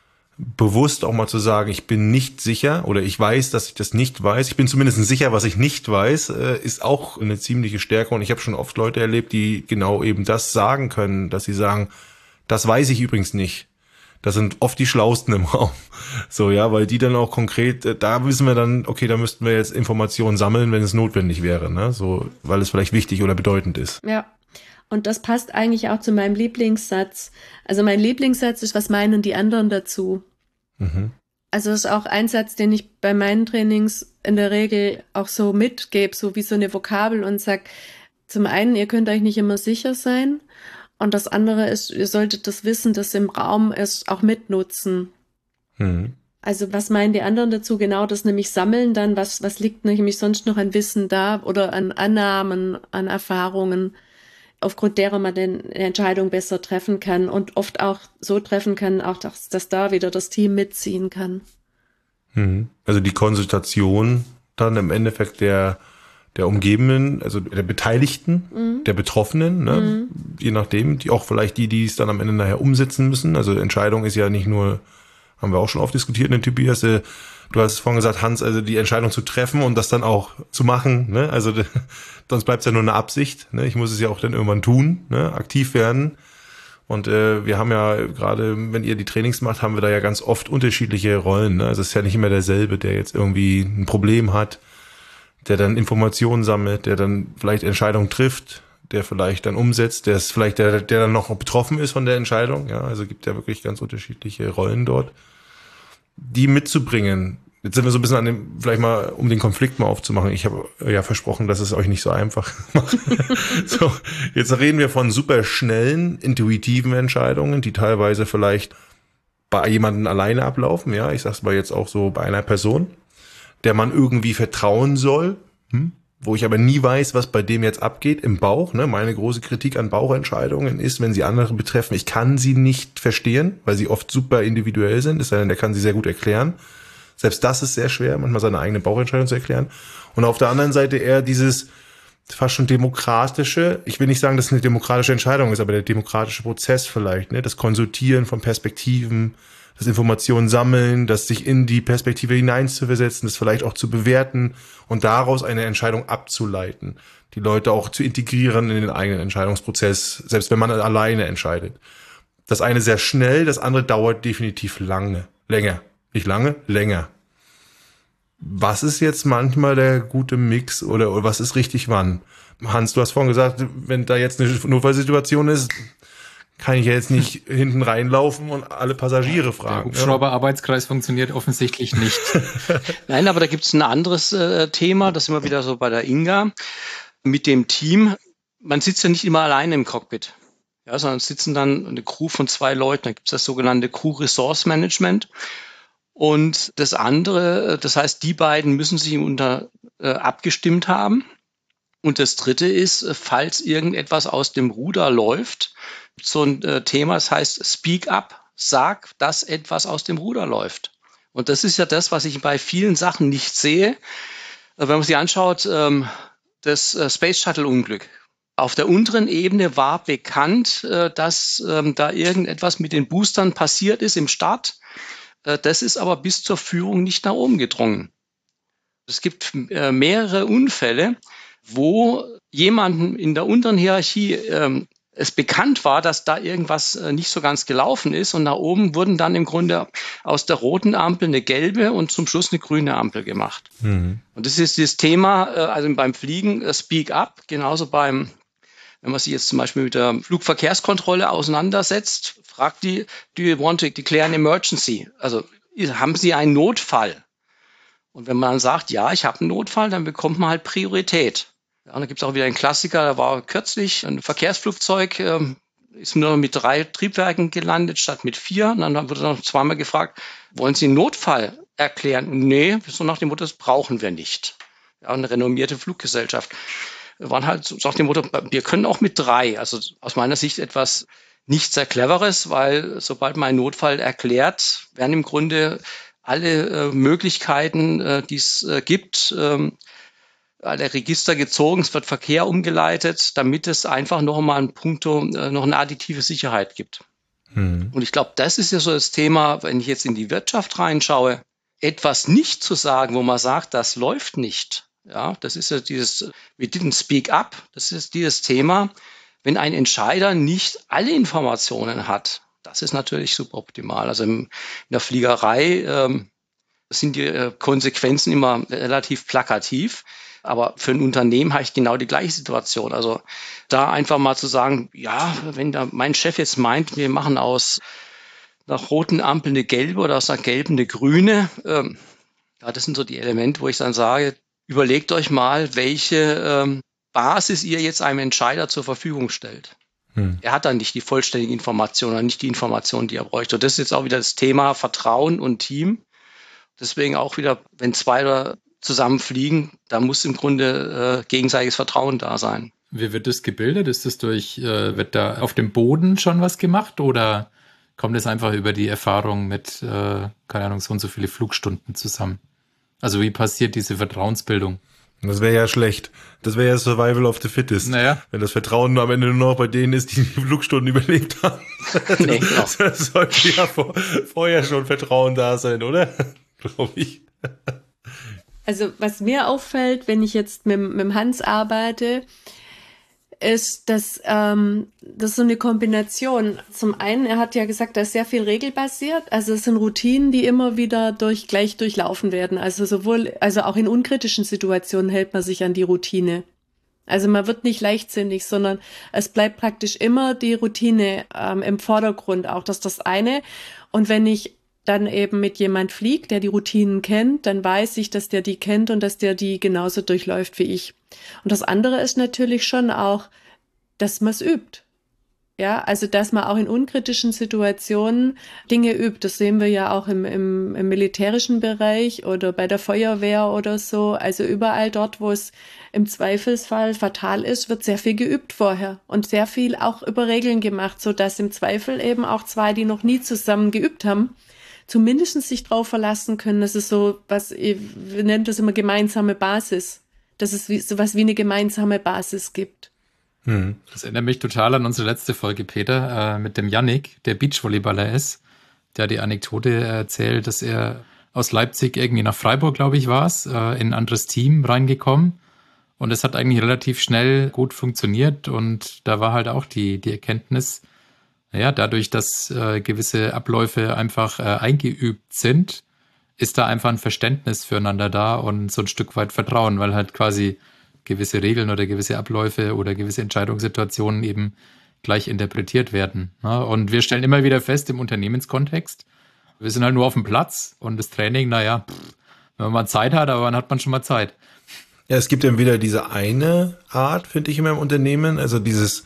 bewusst auch mal zu sagen, ich bin nicht sicher oder ich weiß, dass ich das nicht weiß. Ich bin zumindest sicher, was ich nicht weiß, ist auch eine ziemliche Stärke. Und ich habe schon oft Leute erlebt, die genau eben das sagen können, dass sie sagen, das weiß ich übrigens nicht. Das sind oft die Schlausten im Raum. So, ja, weil die dann auch konkret, da wissen wir dann, okay, da müssten wir jetzt Informationen sammeln, wenn es notwendig wäre, ne? So, weil es vielleicht wichtig oder bedeutend ist. Ja. Und das passt eigentlich auch zu meinem Lieblingssatz. Also mein Lieblingssatz ist, was meinen die anderen dazu? Mhm. Also das ist auch ein Satz, den ich bei meinen Trainings in der Regel auch so mitgebe, so wie so eine Vokabel und sag, zum einen, ihr könnt euch nicht immer sicher sein und das andere ist, ihr solltet das Wissen, das im Raum ist, auch mitnutzen. Mhm. Also was meinen die anderen dazu? Genau das nämlich sammeln dann, was, was liegt nämlich sonst noch an Wissen da oder an Annahmen, an Erfahrungen, aufgrund derer man eine Entscheidung besser treffen kann und oft auch so treffen kann, auch dass, dass da wieder das Team mitziehen kann. Also die Konsultation dann im Endeffekt der, der Umgebenden, also der Beteiligten, mhm. der Betroffenen, ne? Mhm. Je nachdem, die auch vielleicht die, die es dann am Ende nachher umsetzen müssen. Also Entscheidung ist ja nicht nur, haben wir auch schon oft diskutiert in der Tobias, äh, du hast es vorhin gesagt, Hans, also die Entscheidung zu treffen und das dann auch zu machen, ne? Also sonst bleibt es ja nur eine Absicht, ne? Ich muss es ja auch dann irgendwann tun, ne? Aktiv werden. Und äh, wir haben ja gerade, wenn ihr die Trainings macht, haben wir da ja ganz oft unterschiedliche Rollen, ne? Also es ist ja nicht immer derselbe, der jetzt irgendwie ein Problem hat, der dann Informationen sammelt, der dann vielleicht Entscheidungen trifft, der vielleicht dann umsetzt, der ist vielleicht der, der dann noch betroffen ist von der Entscheidung. Ja, also gibt ja wirklich ganz unterschiedliche Rollen dort. Die mitzubringen. Jetzt sind wir so ein bisschen an dem, vielleicht mal, um den Konflikt mal aufzumachen. Ich habe ja versprochen, dass es euch nicht so einfach macht. So, jetzt reden wir von super schnellen, intuitiven Entscheidungen, die teilweise vielleicht bei jemandem alleine ablaufen. Ja, ich sag's mal jetzt auch so bei einer Person, der man irgendwie vertrauen soll, hm? Wo ich aber nie weiß, was bei dem jetzt abgeht im Bauch. Ne? Meine große Kritik an Bauchentscheidungen ist, wenn sie andere betreffen, ich kann sie nicht verstehen, weil sie oft super individuell sind, es sei denn, der kann sie sehr gut erklären. Selbst das ist sehr schwer, manchmal seine eigene Bauchentscheidung zu erklären. Und auf der anderen Seite eher dieses fast schon demokratische, ich will nicht sagen, dass es eine demokratische Entscheidung ist, aber der demokratische Prozess vielleicht, ne? Das Konsultieren von Perspektiven, das Informationen sammeln, das sich in die Perspektive hineinzuversetzen, das vielleicht auch zu bewerten und daraus eine Entscheidung abzuleiten, die Leute auch zu integrieren in den eigenen Entscheidungsprozess, selbst wenn man alleine entscheidet. Das eine sehr schnell, das andere dauert definitiv lange, länger, nicht lange, länger. Was ist jetzt manchmal der gute Mix oder, oder was ist richtig wann? Hans, du hast vorhin gesagt, wenn da jetzt eine Notfallsituation ist, kann ich ja jetzt nicht hinten reinlaufen und alle Passagiere fragen. Der Hubschrauber-Arbeitskreis funktioniert offensichtlich nicht. Nein, aber da gibt es ein anderes äh, Thema, das sind wir wieder so bei der Inga, mit dem Team. Man sitzt ja nicht immer alleine im Cockpit. Ja, sondern sitzen dann eine Crew von zwei Leuten. Da gibt es das sogenannte Crew Resource Management. Und das andere, das heißt, die beiden müssen sich unter äh, abgestimmt haben. Und das dritte ist, falls irgendetwas aus dem Ruder läuft, so ein äh, Thema, das heißt Speak Up, sag, dass etwas aus dem Ruder läuft. Und das ist ja das, was ich bei vielen Sachen nicht sehe. Wenn man sich anschaut, ähm, das äh, Space Shuttle Unglück. Auf der unteren Ebene war bekannt, äh, dass ähm, da irgendetwas mit den Boostern passiert ist im Start. Äh, das ist aber bis zur Führung nicht nach oben gedrungen. Es gibt äh, mehrere Unfälle, wo jemandem in der unteren Hierarchie ähm, es bekannt war, dass da irgendwas äh, nicht so ganz gelaufen ist. Und nach oben wurden dann im Grunde aus der roten Ampel eine gelbe und zum Schluss eine grüne Ampel gemacht. Mhm. Und das ist das Thema, äh, also beim Fliegen, äh, Speak Up, genauso beim, wenn man sich jetzt zum Beispiel mit der Flugverkehrskontrolle auseinandersetzt, fragt die, do you want to declare an emergency? Also haben Sie einen Notfall? Und wenn man dann sagt, ja, ich habe einen Notfall, dann bekommt man halt Priorität. Ja, und da gibt es auch wieder einen Klassiker, da war kürzlich ein Verkehrsflugzeug, ähm, ist nur mit drei Triebwerken gelandet statt mit vier. Und dann wurde noch zweimal gefragt, wollen Sie einen Notfall erklären? Nee, so nach dem Motto, das brauchen wir nicht. Ja, eine renommierte Fluggesellschaft. Wir waren halt so nach dem Motto, wir können auch mit drei. Also aus meiner Sicht etwas nicht sehr Cleveres, weil sobald man einen Notfall erklärt, werden im Grunde alle äh, Möglichkeiten, äh, die es äh, gibt, ähm, alle Register gezogen, es wird Verkehr umgeleitet, damit es einfach noch mal ein Punkto, äh, noch eine additive Sicherheit gibt. Hm. Und ich glaube, das ist ja so das Thema, wenn ich jetzt in die Wirtschaft reinschaue, etwas nicht zu sagen, wo man sagt, das läuft nicht. Ja, das ist ja dieses, we didn't speak up, das ist dieses Thema, wenn ein Entscheider nicht alle Informationen hat. Das ist natürlich suboptimal. Also in der Fliegerei ähm, sind die äh, Konsequenzen immer relativ plakativ. Aber für ein Unternehmen habe ich genau die gleiche Situation. Also da einfach mal zu sagen, ja, wenn da mein Chef jetzt meint, wir machen aus einer roten Ampel eine gelbe oder aus einer gelben eine grüne, ähm, ja, das sind so die Elemente, wo ich dann sage, überlegt euch mal, welche ähm, Basis ihr jetzt einem Entscheider zur Verfügung stellt. Hm. Er hat dann nicht die vollständige Information oder nicht die Information, die er bräuchte. Und das ist jetzt auch wieder das Thema Vertrauen und Team. Deswegen auch wieder, wenn zwei oder zusammen fliegen, da muss im Grunde äh, gegenseitiges Vertrauen da sein. Wie wird das gebildet? Ist das durch, äh, wird da auf dem Boden schon was gemacht oder kommt es einfach über die Erfahrung mit, äh, keine Ahnung, so und so viele Flugstunden zusammen? Also wie passiert diese Vertrauensbildung? Das wäre ja schlecht. Das wäre ja Survival of the Fittest. Naja. Wenn das Vertrauen am Ende nur noch bei denen ist, die die Flugstunden überlebt haben. Nee, genau. Das sollte ja vor, vorher schon Vertrauen da sein, oder? Glaube ich. Also was mir auffällt, wenn ich jetzt mit, mit dem Hans arbeite, ist, dass ähm, das ist so eine Kombination. Zum einen, er hat ja gesagt, da ist sehr viel regelbasiert. Also es sind Routinen, die immer wieder durch gleich durchlaufen werden. Also sowohl, also auch in unkritischen Situationen hält man sich an die Routine. Also man wird nicht leichtsinnig, sondern es bleibt praktisch immer die Routine ähm, im Vordergrund. Auch das ist das eine. Und wenn ich dann eben mit jemand fliegt, der die Routinen kennt, dann weiß ich, dass der die kennt und dass der die genauso durchläuft wie ich. Und das andere ist natürlich schon auch, dass man es übt. Ja, also dass man auch in unkritischen Situationen Dinge übt. Das sehen wir ja auch im, im, im militärischen Bereich oder bei der Feuerwehr oder so. Also überall dort, wo es im Zweifelsfall fatal ist, wird sehr viel geübt vorher und sehr viel auch über Regeln gemacht, sodass im Zweifel eben auch zwei, die noch nie zusammen geübt haben, zumindest sich drauf verlassen können. Das ist so, was, wir nennen das immer gemeinsame Basis. Dass es wie, sowas wie eine gemeinsame Basis gibt. Hm. Das erinnert mich total an unsere letzte Folge, Peter, äh, mit dem Yannick, der Beachvolleyballer ist. Der hat die Anekdote erzählt, dass er aus Leipzig irgendwie nach Freiburg, glaube ich, war es, äh, in ein anderes Team reingekommen. Und es hat eigentlich relativ schnell gut funktioniert. Und da war halt auch die, die Erkenntnis, naja, dadurch, dass äh, gewisse Abläufe einfach äh, eingeübt sind, ist da einfach ein Verständnis füreinander da und so ein Stück weit Vertrauen, weil halt quasi gewisse Regeln oder gewisse Abläufe oder gewisse Entscheidungssituationen eben gleich interpretiert werden. Ne? Und wir stellen immer wieder fest im Unternehmenskontext, wir sind halt nur auf dem Platz und das Training, naja, pff, wenn man mal Zeit hat, aber dann hat man schon mal Zeit. Ja, es gibt dann wieder diese eine Art, finde ich immer im Unternehmen, also dieses,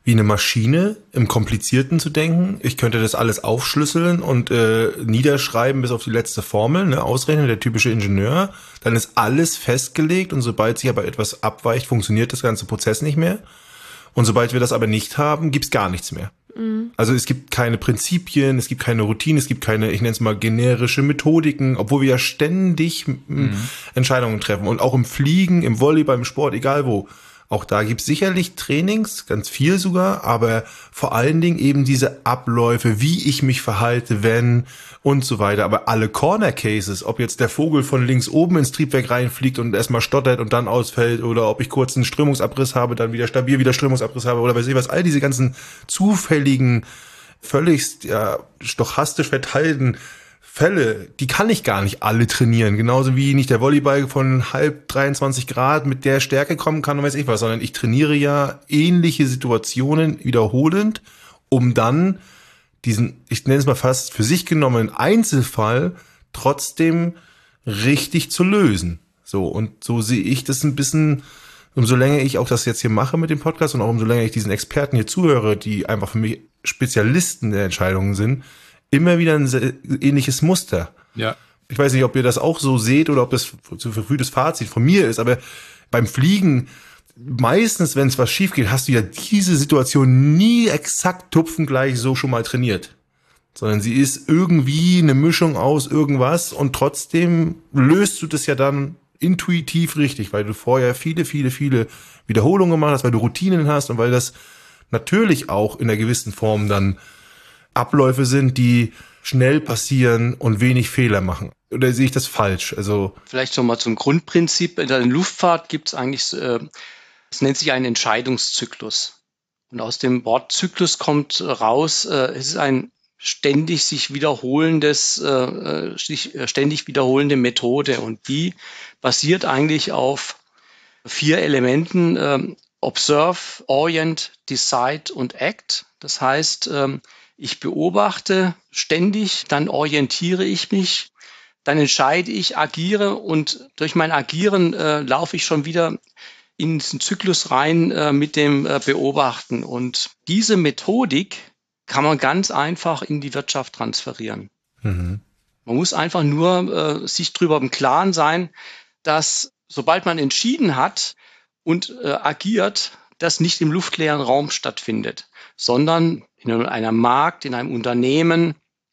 wie eine Maschine im Komplizierten zu denken. Ich könnte das alles aufschlüsseln und äh, niederschreiben bis auf die letzte Formel, ne, ausrechnen, der typische Ingenieur. Dann ist alles festgelegt und sobald sich aber etwas abweicht, funktioniert das ganze Prozess nicht mehr. Und sobald wir das aber nicht haben, gibt's gar nichts mehr. Mhm. Also es gibt keine Prinzipien, es gibt keine Routine, es gibt keine, ich nenne es mal generische Methodiken, obwohl wir ja ständig mhm. Entscheidungen treffen. Und auch im Fliegen, im Volleyball, im Sport, egal wo. Auch da gibt's sicherlich Trainings, ganz viel sogar, aber vor allen Dingen eben diese Abläufe, wie ich mich verhalte, wenn und so weiter. Aber alle Corner Cases, ob jetzt der Vogel von links oben ins Triebwerk reinfliegt und erstmal stottert und dann ausfällt oder ob ich kurz einen Strömungsabriss habe, dann wieder stabil wieder Strömungsabriss habe oder weiß ich was, all diese ganzen zufälligen, völligst ja, stochastisch verteilten Fälle, die kann ich gar nicht alle trainieren. Genauso wie nicht der Volleyball von halb dreiundzwanzig Grad mit der Stärke kommen kann und weiß ich was, sondern ich trainiere ja ähnliche Situationen wiederholend, um dann diesen, ich nenne es mal fast für sich genommenen Einzelfall trotzdem richtig zu lösen. So, und so sehe ich das ein bisschen, umso länger ich auch das jetzt hier mache mit dem Podcast und auch umso länger ich diesen Experten hier zuhöre, die einfach für mich Spezialisten der Entscheidungen sind, immer wieder ein ähnliches Muster. Ja. Ich weiß nicht, ob ihr das auch so seht oder ob das zu verfrühtes Fazit von mir ist, aber beim Fliegen, meistens, wenn es was schief geht, hast du ja diese Situation nie exakt tupfengleich so schon mal trainiert. Sondern sie ist irgendwie eine Mischung aus irgendwas und trotzdem löst du das ja dann intuitiv richtig, weil du vorher viele, viele, viele Wiederholungen gemacht hast, weil du Routinen hast und weil das natürlich auch in einer gewissen Form dann Abläufe sind, die schnell passieren und wenig Fehler machen. Oder sehe ich das falsch? Also vielleicht schon mal zum Grundprinzip. In der Luftfahrt gibt es eigentlich, äh, es nennt sich einen Entscheidungszyklus. Und aus dem Wort Zyklus kommt raus, äh, es ist ein ständig sich wiederholendes, äh, sich ständig wiederholende Methode. Und die basiert eigentlich auf vier Elementen: äh, Observe, Orient, Decide und Act. Das heißt, äh, ich beobachte ständig, dann orientiere ich mich, dann entscheide ich, agiere und durch mein Agieren äh, laufe ich schon wieder in diesen Zyklus rein äh, mit dem äh, Beobachten. Und diese Methodik kann man ganz einfach in die Wirtschaft transferieren. Mhm. Man muss einfach nur äh, sich darüber im Klaren sein, dass sobald man entschieden hat und äh, agiert, das nicht im luftleeren Raum stattfindet, sondern in einem Markt, in einem Unternehmen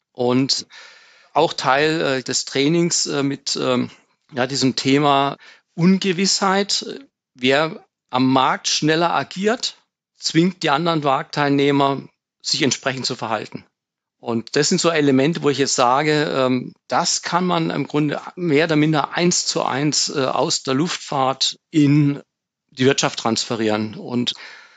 und auch Teil äh, des Trainings äh, mit äh, ja, diesem Thema Ungewissheit. Wer am Markt schneller agiert, zwingt die anderen Marktteilnehmer, sich entsprechend zu verhalten. Und das sind so Elemente, wo ich jetzt sage, ähm, das kann man im Grunde mehr oder minder eins zu eins äh, aus der Luftfahrt in die Wirtschaft transferieren. Und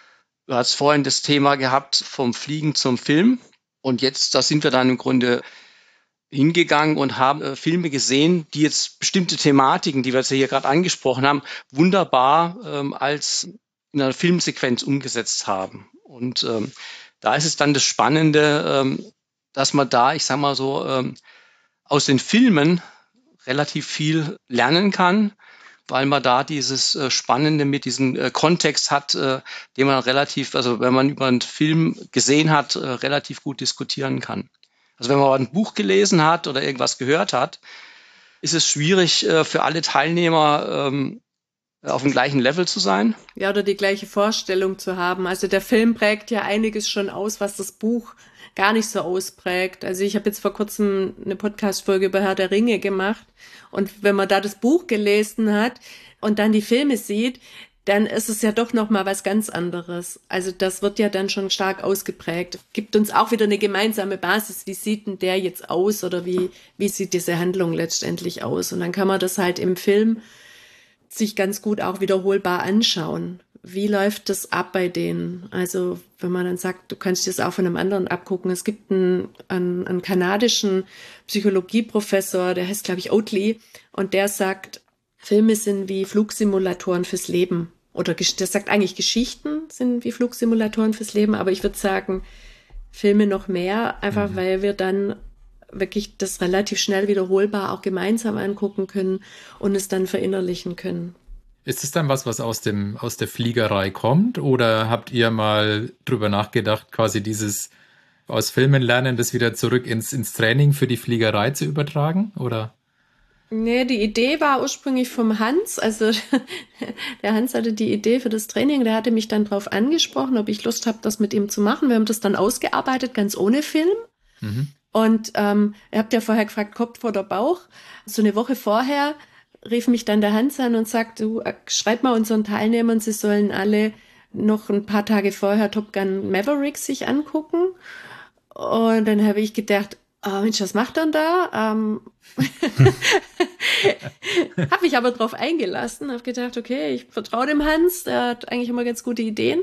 du hast vorhin das Thema gehabt vom Fliegen zum Film. Und jetzt, da sind wir dann im Grunde hingegangen und haben äh, Filme gesehen, die jetzt bestimmte Thematiken, die wir jetzt hier gerade angesprochen haben, wunderbar ähm, als in einer Filmsequenz umgesetzt haben. Und ähm, da ist es dann das Spannende, ähm, dass man da, ich sag mal so, ähm, aus den Filmen relativ viel lernen kann, weil man da dieses äh, Spannende mit diesem äh, Kontext hat, äh, den man relativ, also wenn man über einen Film gesehen hat, äh, relativ gut diskutieren kann. Also wenn man ein Buch gelesen hat oder irgendwas gehört hat, ist es schwierig äh, für alle Teilnehmer ähm, auf dem gleichen Level zu sein. Ja, oder die gleiche Vorstellung zu haben. Also der Film prägt ja einiges schon aus, was das Buch gar nicht so ausprägt. Also ich habe jetzt vor kurzem eine Podcast-Folge über Herr der Ringe gemacht und wenn man da das Buch gelesen hat und dann die Filme sieht, dann ist es ja doch nochmal was ganz anderes. Also das wird ja dann schon stark ausgeprägt. Gibt uns auch wieder eine gemeinsame Basis. Wie sieht denn der jetzt aus oder wie, wie sieht diese Handlung letztendlich aus? Und dann kann man das halt im Film sich ganz gut auch wiederholbar anschauen. Wie läuft das ab bei denen? Also wenn man dann sagt, du kannst das auch von einem anderen abgucken. Es gibt einen, einen, einen kanadischen Psychologieprofessor, der heißt, glaube ich, Oatley, und der sagt, Filme sind wie Flugsimulatoren fürs Leben. Oder der sagt eigentlich, Geschichten sind wie Flugsimulatoren fürs Leben, aber ich würde sagen, Filme noch mehr, einfach mhm. weil wir dann wirklich das relativ schnell wiederholbar auch gemeinsam angucken können und es dann verinnerlichen können. Ist es dann was, was aus dem, aus der Fliegerei kommt? Oder habt ihr mal drüber nachgedacht, quasi dieses aus Filmen lernen, das wieder zurück ins, ins Training für die Fliegerei zu übertragen? Oder? Nee, die Idee war ursprünglich vom Hans. Also der Hans hatte die Idee für das Training. Der hatte mich dann drauf angesprochen, ob ich Lust habe, das mit ihm zu machen. Wir haben das dann ausgearbeitet, ganz ohne Film. Mhm. Und ähm, ihr habt ja vorher gefragt, Kopf oder Bauch. So eine Woche vorher rief mich dann der Hans an und sagt, du, schreib mal unseren Teilnehmern, sie sollen alle noch ein paar Tage vorher Top Gun Maverick sich angucken. Und dann habe ich gedacht, oh Mensch, was macht er da? Ähm habe ich aber drauf eingelassen, habe gedacht, okay, ich vertraue dem Hans, der hat eigentlich immer ganz gute Ideen.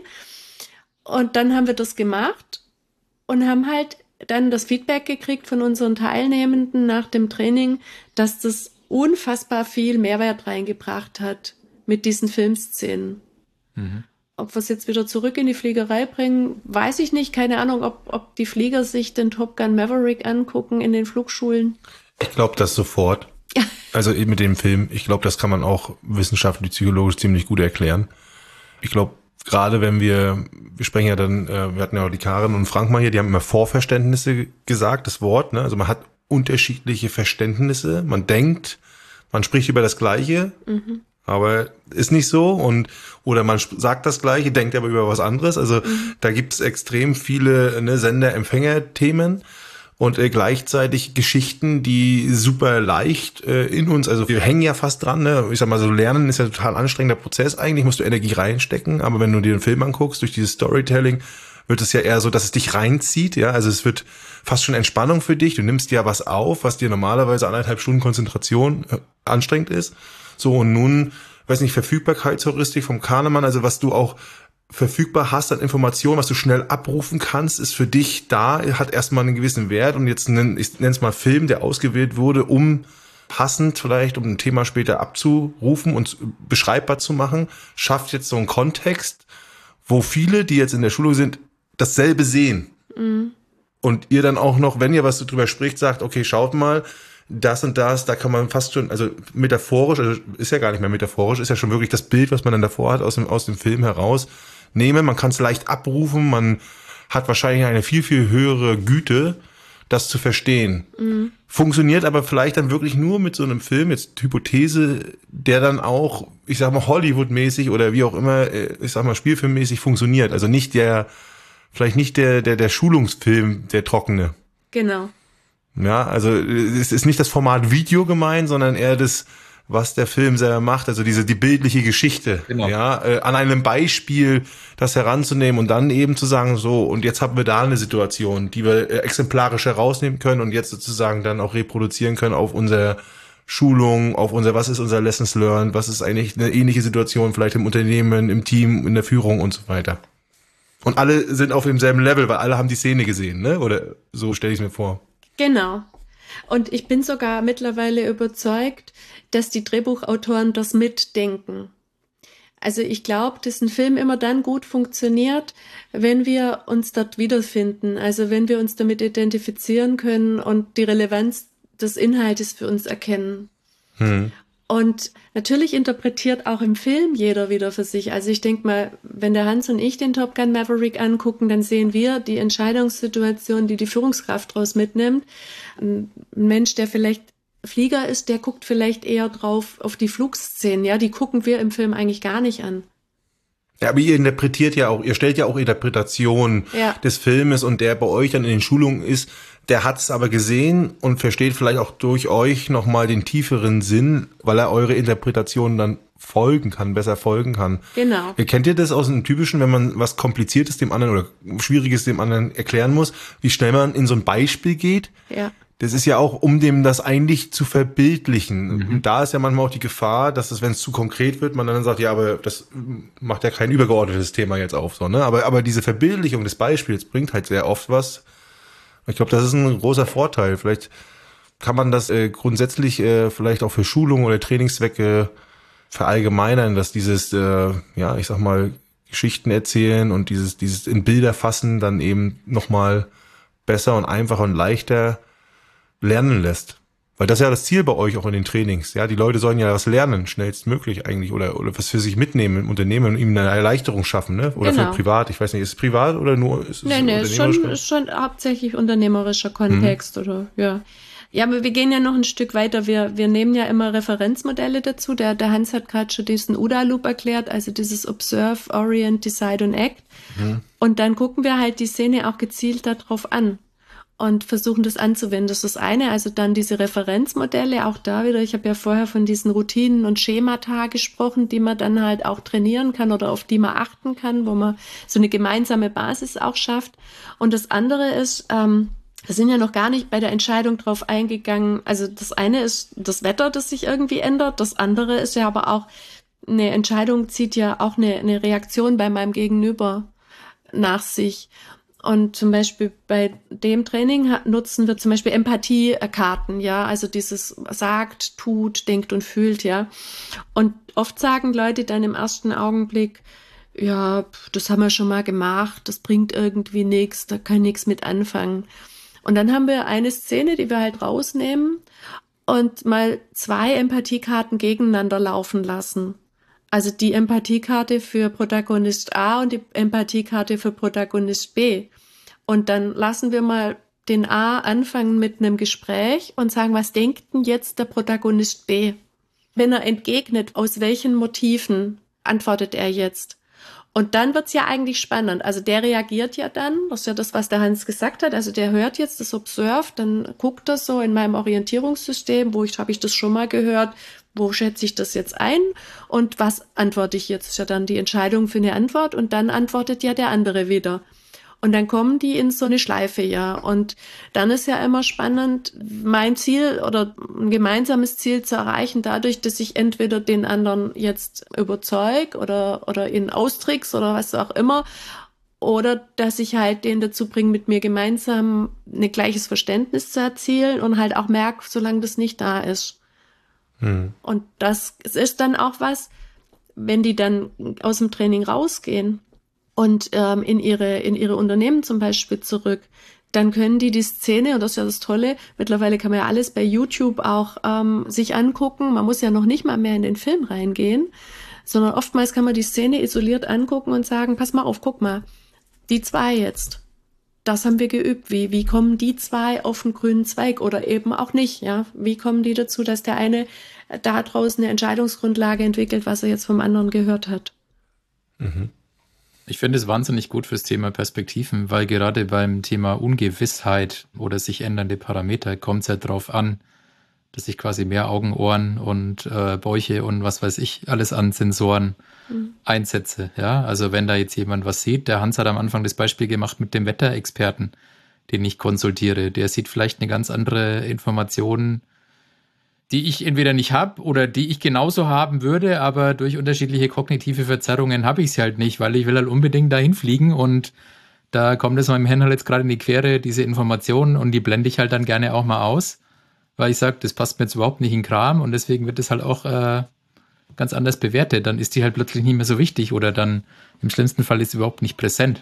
Und dann haben wir das gemacht und haben halt dann das Feedback gekriegt von unseren Teilnehmenden nach dem Training, dass das unfassbar viel Mehrwert reingebracht hat mit diesen Filmszenen. Mhm. Ob wir es jetzt wieder zurück in die Fliegerei bringen, weiß ich nicht. Keine Ahnung, ob, ob die Flieger sich den Top Gun Maverick angucken in den Flugschulen. Ich glaube das sofort. Also eben mit dem Film. Ich glaube, das kann man auch wissenschaftlich, psychologisch ziemlich gut erklären. Ich glaube, gerade wenn wir, wir sprechen ja dann, wir hatten ja auch die Karin und Frank mal hier, die haben immer Vorverständnisse gesagt, das Wort, ne? Also man hat unterschiedliche Verständnisse. Man denkt, man spricht über das Gleiche, mhm. aber ist nicht so. Und oder man sagt das Gleiche, denkt aber über was anderes. Also mhm. da gibt es extrem viele ne, Sender-Empfänger-Themen und äh, gleichzeitig Geschichten, die super leicht äh, in uns, also wir hängen ja fast dran. Ne? Ich sag mal so, Lernen ist ja ein total anstrengender Prozess. Eigentlich musst du Energie reinstecken, aber wenn du dir den Film anguckst, durch dieses Storytelling, wird es ja eher so, dass es dich reinzieht, ja, also es wird fast schon Entspannung für dich, du nimmst ja was auf, was dir normalerweise anderthalb Stunden Konzentration äh, anstrengend ist, so und nun, weiß nicht, Verfügbarkeitsheuristik vom Kahnemann, also was du auch verfügbar hast an Informationen, was du schnell abrufen kannst, ist für dich da, hat erstmal einen gewissen Wert und jetzt, nenn, ich nenne es mal Film, der ausgewählt wurde, um passend vielleicht, um ein Thema später abzurufen und beschreibbar zu machen, schafft jetzt so einen Kontext, wo viele, die jetzt in der Schule sind, dasselbe sehen. Mhm. Und ihr dann auch noch, wenn ihr was drüber spricht, sagt, okay, schaut mal, das und das, da kann man fast schon, also metaphorisch, also ist ja gar nicht mehr metaphorisch, ist ja schon wirklich das Bild, was man dann davor hat, aus dem, aus dem Film heraus nehmen. Man kann es leicht abrufen, man hat wahrscheinlich eine viel, viel höhere Güte, das zu verstehen. Mhm. Funktioniert aber vielleicht dann wirklich nur mit so einem Film, jetzt Hypothese, der dann auch, ich sag mal, Hollywood-mäßig oder wie auch immer, ich sag mal, spielfilmmäßig funktioniert. Also nicht der, vielleicht nicht der, der, der Schulungsfilm, der trockene. Genau. Ja, also es ist nicht das Format Video gemeint, sondern eher das, was der Film selber macht, also diese die bildliche Geschichte, genau. ja, äh, an einem Beispiel das heranzunehmen und dann eben zu sagen, so, und jetzt haben wir da eine Situation, die wir äh, exemplarisch herausnehmen können und jetzt sozusagen dann auch reproduzieren können auf unsere Schulung, auf unser, was ist unser Lessons Learned, was ist eigentlich eine ähnliche Situation vielleicht im Unternehmen, im Team, in der Führung und so weiter. Und alle sind auf demselben Level, weil alle haben die Szene gesehen, ne? Oder so stelle ich es mir vor. Genau. Und ich bin sogar mittlerweile überzeugt, dass die Drehbuchautoren das mitdenken. Also ich glaube, dass ein Film immer dann gut funktioniert, wenn wir uns dort wiederfinden. Also wenn wir uns damit identifizieren können und die Relevanz des Inhaltes für uns erkennen. Hm. Und natürlich interpretiert auch im Film jeder wieder für sich. Also ich denke mal, wenn der Hans und ich den Top Gun Maverick angucken, dann sehen wir die Entscheidungssituation, die die Führungskraft daraus mitnimmt. Ein Mensch, der vielleicht Flieger ist, der guckt vielleicht eher drauf auf die Flugszenen. Ja, die gucken wir im Film eigentlich gar nicht an. Ja, aber ihr interpretiert ja auch, ihr stellt ja auch Interpretationen ja. des Filmes und der bei euch dann in den Schulungen ist, der hat es aber gesehen und versteht vielleicht auch durch euch nochmal den tieferen Sinn, weil er eure Interpretation dann folgen kann, besser folgen kann. Genau. Kennt ihr das aus einem typischen, wenn man was Kompliziertes dem anderen oder Schwieriges dem anderen erklären muss, wie schnell man in so ein Beispiel geht? Ja. Das ist ja auch, um dem das eigentlich zu verbildlichen. Mhm. Und da ist ja manchmal auch die Gefahr, dass es, wenn es zu konkret wird, man dann sagt, ja, aber das macht ja kein übergeordnetes Thema jetzt auf, so, ne? Aber, aber diese Verbildlichung des Beispiels bringt halt sehr oft was. Ich glaube, das ist ein großer Vorteil. Vielleicht kann man das äh, grundsätzlich äh, vielleicht auch für Schulungen oder Trainingszwecke verallgemeinern, dass dieses, äh, ja, ich sag mal, Geschichten erzählen und dieses, dieses in Bilder fassen dann eben nochmal besser und einfacher und leichter lernen lässt. Weil das ist ja das Ziel bei euch auch in den Trainings. Ja, die Leute sollen ja was lernen, schnellstmöglich eigentlich, oder, oder was für sich mitnehmen im Unternehmen und ihm eine Erleichterung schaffen, ne? Oder genau. für privat. Ich weiß nicht, ist es privat oder nur, ist es nee, nee, ist schon, unternehmerisch? ist schon hauptsächlich unternehmerischer Kontext, mhm. oder, ja. Ja, aber wir gehen ja noch ein Stück weiter. Wir, wir nehmen ja immer Referenzmodelle dazu. Der, der Hans hat gerade schon diesen O D A-Loop erklärt, also dieses Observe, Orient, Decide und Act. Mhm. Und dann gucken wir halt die Szene auch gezielt darauf an und versuchen das anzuwenden. Das ist das eine, also dann diese Referenzmodelle, auch da wieder, ich habe ja vorher von diesen Routinen und Schemata gesprochen, die man dann halt auch trainieren kann oder auf die man achten kann, wo man so eine gemeinsame Basis auch schafft. Und das andere ist, ähm, wir sind ja noch gar nicht bei der Entscheidung drauf eingegangen, also das eine ist das Wetter, das sich irgendwie ändert, das andere ist ja aber auch, eine Entscheidung zieht ja auch eine, eine Reaktion bei meinem Gegenüber nach sich. Und zum Beispiel bei dem Training nutzen wir zum Beispiel Empathiekarten, ja, also dieses sagt, tut, denkt und fühlt, ja. Und oft sagen Leute dann im ersten Augenblick, ja, das haben wir schon mal gemacht, das bringt irgendwie nichts, da kann ich nichts mit anfangen. Und dann haben wir eine Szene, die wir halt rausnehmen und mal zwei Empathiekarten gegeneinander laufen lassen. Also die Empathiekarte für Protagonist A und die Empathiekarte für Protagonist B. Und dann lassen wir mal den A anfangen mit einem Gespräch und sagen, was denkt denn jetzt der Protagonist B? Wenn er entgegnet, aus welchen Motiven antwortet er jetzt? Und dann wird's ja eigentlich spannend. Also der reagiert ja dann, das ist ja das, was der Hans gesagt hat, also der hört jetzt das Observe, dann guckt das so in meinem Orientierungssystem, wo ich habe ich das schon mal gehört, wo schätze ich das jetzt ein und was antworte ich jetzt? Das ist ja dann die Entscheidung für eine Antwort und dann antwortet ja der andere wieder. Und dann kommen die in so eine Schleife, ja. Und dann ist ja immer spannend, mein Ziel oder ein gemeinsames Ziel zu erreichen, dadurch, dass ich entweder den anderen jetzt überzeug oder, oder ihn austrickse oder was auch immer, oder dass ich halt den dazu bringe, mit mir gemeinsam ein gleiches Verständnis zu erzielen und halt auch merke, solange das nicht da ist. Hm. Und das ist dann auch was, wenn die dann aus dem Training rausgehen und ähm, in ihre in ihre Unternehmen zum Beispiel zurück, dann können die die Szene, und das ist ja das Tolle, mittlerweile kann man ja alles bei YouTube auch ähm, sich angucken, man muss ja noch nicht mal mehr in den Film reingehen, sondern oftmals kann man die Szene isoliert angucken und sagen, pass mal auf, guck mal, die zwei jetzt, das haben wir geübt, wie wie kommen die zwei auf den grünen Zweig oder eben auch nicht, ja, wie kommen die dazu, dass der eine da draußen eine Entscheidungsgrundlage entwickelt, was er jetzt vom anderen gehört hat. Mhm. Ich finde es wahnsinnig gut fürs Thema Perspektiven, weil gerade beim Thema Ungewissheit oder sich ändernde Parameter kommt es ja drauf an, dass ich quasi mehr Augen, Ohren und äh, Bäuche und was weiß ich alles an Sensoren mhm. einsetze. Ja, also wenn da jetzt jemand was sieht, der Hans hat am Anfang das Beispiel gemacht mit dem Wetterexperten, den ich konsultiere, der sieht vielleicht eine ganz andere Information, die ich entweder nicht habe oder die ich genauso haben würde, aber durch unterschiedliche kognitive Verzerrungen habe ich sie halt nicht, weil ich will halt unbedingt dahin fliegen und da kommt es meinem Hirn halt jetzt gerade in die Quere, diese Informationen, und die blende ich halt dann gerne auch mal aus, weil ich sage, das passt mir jetzt überhaupt nicht in den Kram und deswegen wird es halt auch äh, ganz anders bewertet. Dann ist die halt plötzlich nicht mehr so wichtig oder dann im schlimmsten Fall ist sie überhaupt nicht präsent.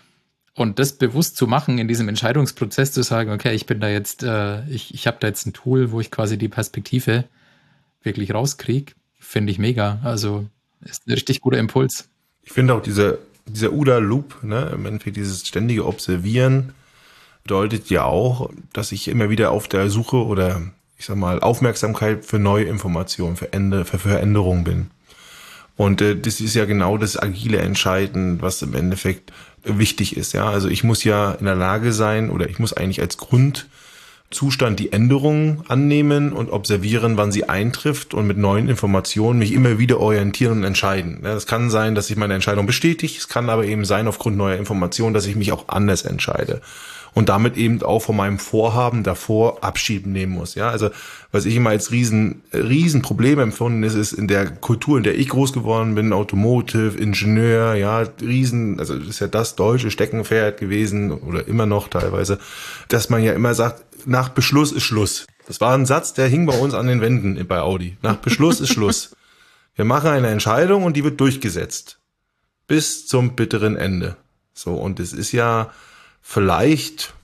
Und das bewusst zu machen, in diesem Entscheidungsprozess zu sagen, okay, ich bin da jetzt, äh, ich, ich habe da jetzt ein Tool, wo ich quasi die Perspektive wirklich rauskriege, finde ich mega. Also ist ein richtig guter Impuls. Ich finde auch dieser, dieser O D A-Loop, ne, im Endeffekt dieses ständige Observieren, bedeutet ja auch, dass ich immer wieder auf der Suche oder, ich sag mal, Aufmerksamkeit für neue Informationen, für, Ende, für Veränderungen bin. Und äh, das ist ja genau das agile Entscheiden, was im Endeffekt wichtig ist. Ja, also ich muss ja in der Lage sein oder ich muss eigentlich als Grundzustand die Änderungen annehmen und observieren, wann sie eintrifft und mit neuen Informationen mich immer wieder orientieren und entscheiden. Ja, das kann sein, dass ich meine Entscheidung bestätige. Es kann aber eben sein, aufgrund neuer Informationen, dass ich mich auch anders entscheide. Und damit eben auch von meinem Vorhaben davor Abschied nehmen muss. Ja, also was ich immer als riesen, riesen Problem empfunden ist, ist in der Kultur, in der ich groß geworden bin, Automotive, Ingenieur, ja, riesen, also das ist ja das deutsche Steckenpferd gewesen oder immer noch teilweise, dass man ja immer sagt, nach Beschluss ist Schluss. Das war ein Satz, der hing bei uns an den Wänden bei Audi. Nach Beschluss ist Schluss. Wir machen eine Entscheidung und die wird durchgesetzt. Bis zum bitteren Ende. So, und es ist ja vielleicht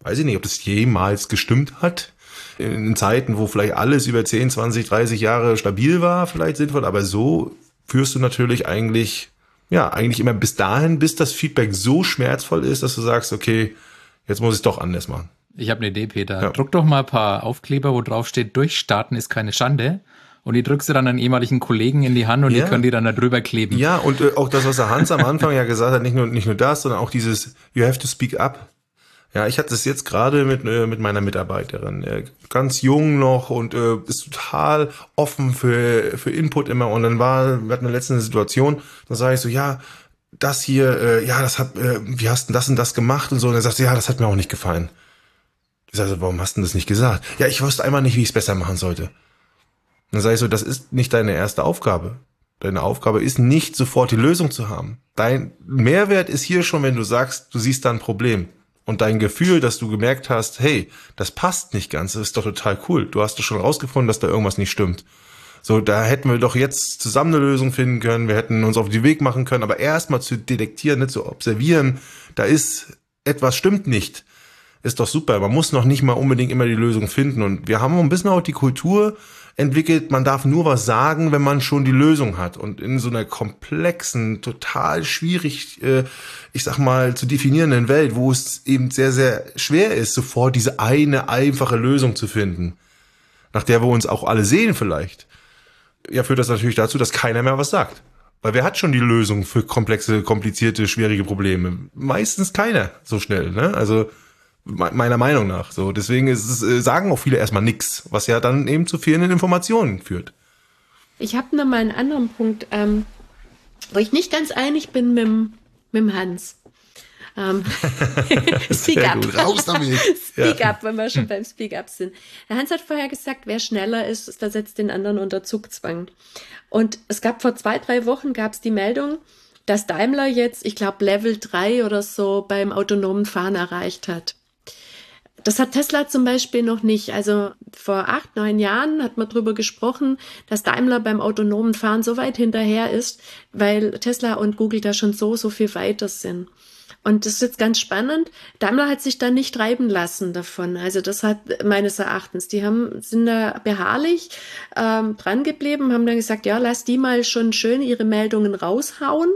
weiß ich nicht, ob das jemals gestimmt hat. In Zeiten, wo vielleicht alles über zehn, zwanzig, dreißig Jahre stabil war, vielleicht sinnvoll, aber so führst du natürlich eigentlich, ja, eigentlich immer bis dahin, bis das Feedback so schmerzvoll ist, dass du sagst, okay, jetzt muss ich es doch anders machen. Ich habe eine Idee, Peter. Ja. Druck doch mal ein paar Aufkleber, wo drauf steht, durchstarten ist keine Schande. Und die drückst du dann an ehemaligen Kollegen in die Hand und ja. die können die dann da drüber kleben. Ja, und äh, auch das, was der Hans am Anfang ja gesagt hat, nicht nur, nicht nur das, sondern auch dieses, you have to speak up. Ja, ich hatte es jetzt gerade mit äh, mit meiner Mitarbeiterin, äh, ganz jung noch und äh, ist total offen für für Input immer. Und dann war, wir hatten eine letzte Situation, da sage ich so, ja, das hier, äh, ja, das hat, äh, wie hast du das und das gemacht und so. Und er sagt, ja, das hat mir auch nicht gefallen. Ich sage so, warum hast du das nicht gesagt? Ja, ich wusste einmal nicht, wie ich es besser machen sollte. Und dann sage ich so, das ist nicht deine erste Aufgabe. Deine Aufgabe ist nicht sofort die Lösung zu haben. Dein Mehrwert ist hier schon, wenn du sagst, du siehst da ein Problem. Und dein Gefühl, dass du gemerkt hast, hey, das passt nicht ganz, das ist doch total cool. Du hast doch schon rausgefunden, dass da irgendwas nicht stimmt. So, da hätten wir doch jetzt zusammen eine Lösung finden können, wir hätten uns auf den Weg machen können, aber erstmal zu detektieren, nicht zu observieren, da ist, etwas stimmt nicht, ist doch super. Man muss noch nicht mal unbedingt immer die Lösung finden. Und wir haben ein bisschen auch die Kultur entwickelt, man darf nur was sagen, wenn man schon die Lösung hat. Und in so einer komplexen, total schwierig, äh, ich sag mal, zu definierenden Welt, wo es eben sehr, sehr schwer ist, sofort diese eine einfache Lösung zu finden, nach der wir uns auch alle sehen vielleicht, ja, führt das natürlich dazu, dass keiner mehr was sagt. Weil wer hat schon die Lösung für komplexe, komplizierte, schwierige Probleme? Meistens keiner so schnell, ne? Also meiner Meinung nach. So, deswegen ist es, äh, sagen auch viele erstmal nichts, was ja dann eben zu fehlenden Informationen führt. Ich habe noch mal einen anderen Punkt, ähm, wo ich nicht ganz einig bin mit, dem- mit dem Hans. Ähm, Speak Sehr up. gut, raus damit. Speak Ja. up, wenn wir schon beim Speak up sind. Der Hans hat vorher gesagt, wer schneller ist, der setzt den anderen unter Zugzwang. Und es gab vor zwei, drei Wochen gab es die Meldung, dass Daimler jetzt, ich glaube, Level drei oder so beim autonomen Fahren erreicht hat. Das hat Tesla zum Beispiel noch nicht. Also vor acht, neun Jahren hat man darüber gesprochen, dass Daimler beim autonomen Fahren so weit hinterher ist, weil Tesla und Google da schon so, so viel weiter sind. Und das ist jetzt ganz spannend. Daimler hat sich da nicht treiben lassen davon. Also das hat meines Erachtens, die haben, sind da beharrlich ähm, dran geblieben, haben dann gesagt, ja, lass die mal schon schön ihre Meldungen raushauen.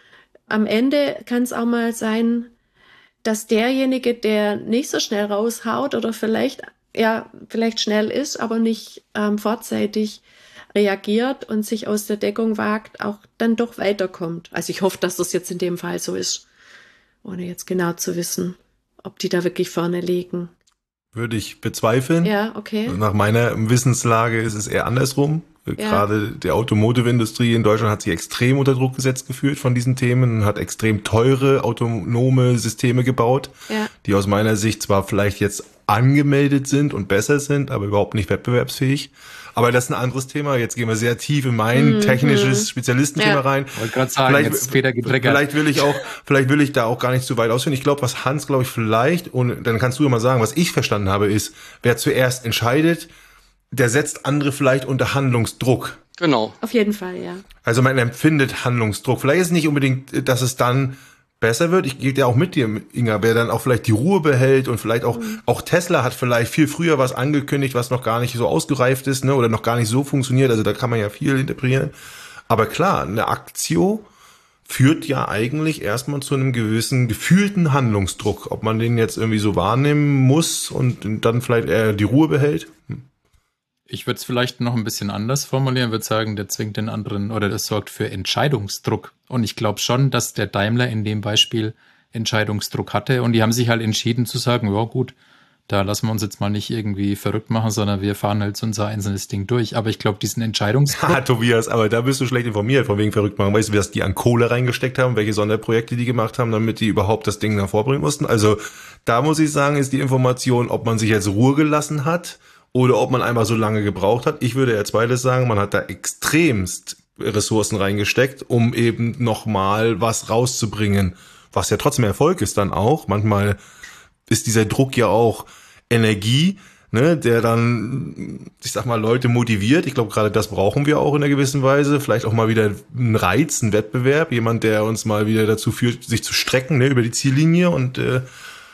Am Ende kann es auch mal sein, dass derjenige, der nicht so schnell raushaut oder vielleicht, ja, vielleicht schnell ist, aber nicht ähm, vorzeitig reagiert und sich aus der Deckung wagt, auch dann doch weiterkommt. Also ich hoffe, dass das jetzt in dem Fall so ist, ohne jetzt genau zu wissen, ob die da wirklich vorne liegen. Würde ich bezweifeln. Ja, okay. Nach meiner Wissenslage ist es eher andersrum. Ja. Gerade die Automotive-Industrie in Deutschland hat sich extrem unter Druck gesetzt gefühlt von diesen Themen und hat extrem teure autonome Systeme gebaut, Ja. die aus meiner Sicht zwar vielleicht jetzt angemeldet sind und besser sind, aber überhaupt nicht wettbewerbsfähig. Aber das ist ein anderes Thema. Jetzt gehen wir sehr tief in mein Mhm. technisches Spezialistenthema Ja. rein. Ich wollte gerade sagen, Vielleicht- jetzt ist Peter getriggert. Vielleicht will ich auch, vielleicht will ich da auch gar nicht zu weit ausführen. Ich glaube, was Hans, glaube ich, vielleicht, und dann kannst du ja mal sagen, was ich verstanden habe, ist, wer zuerst entscheidet, der setzt andere vielleicht unter Handlungsdruck. Genau. Auf jeden Fall, ja. Also man empfindet Handlungsdruck. Vielleicht ist es nicht unbedingt, dass es dann besser wird. Ich gehe ja auch mit dir, Inga, wer dann auch vielleicht die Ruhe behält und vielleicht auch, mhm. auch Tesla hat vielleicht viel früher was angekündigt, was noch gar nicht so ausgereift ist, ne, oder noch gar nicht so funktioniert. Also da kann man ja viel interpretieren. Aber klar, eine Aktio führt ja eigentlich erstmal zu einem gewissen gefühlten Handlungsdruck. Ob man den jetzt irgendwie so wahrnehmen muss und dann vielleicht eher die Ruhe behält. Hm. Ich würde es vielleicht noch ein bisschen anders formulieren, würde sagen, der zwingt den anderen oder das sorgt für Entscheidungsdruck. Und ich glaube schon, dass der Daimler in dem Beispiel Entscheidungsdruck hatte und die haben sich halt entschieden zu sagen, ja gut, da lassen wir uns jetzt mal nicht irgendwie verrückt machen, sondern wir fahren halt so unser einzelnes Ding durch. Aber ich glaube, diesen Entscheidungsdruck... Ha, Tobias, aber da bist du schlecht informiert, von wegen verrückt machen. Weißt du, was die an Kohle reingesteckt haben, welche Sonderprojekte die gemacht haben, damit die überhaupt das Ding hervorbringen mussten? Also da muss ich sagen, ist die Information, ob man sich jetzt Ruhe gelassen hat oder ob man einfach so lange gebraucht hat. Ich würde eher zweites sagen, man hat da extremst Ressourcen reingesteckt, um eben nochmal was rauszubringen, was ja trotzdem Erfolg ist dann auch. Manchmal ist dieser Druck ja auch Energie, ne, der dann, ich sag mal, Leute motiviert. Ich glaube, gerade das brauchen wir auch in einer gewissen Weise. Vielleicht auch mal wieder einen Reiz, einen Wettbewerb, jemand, der uns mal wieder dazu führt, sich zu strecken, ne, über die Ziellinie und äh,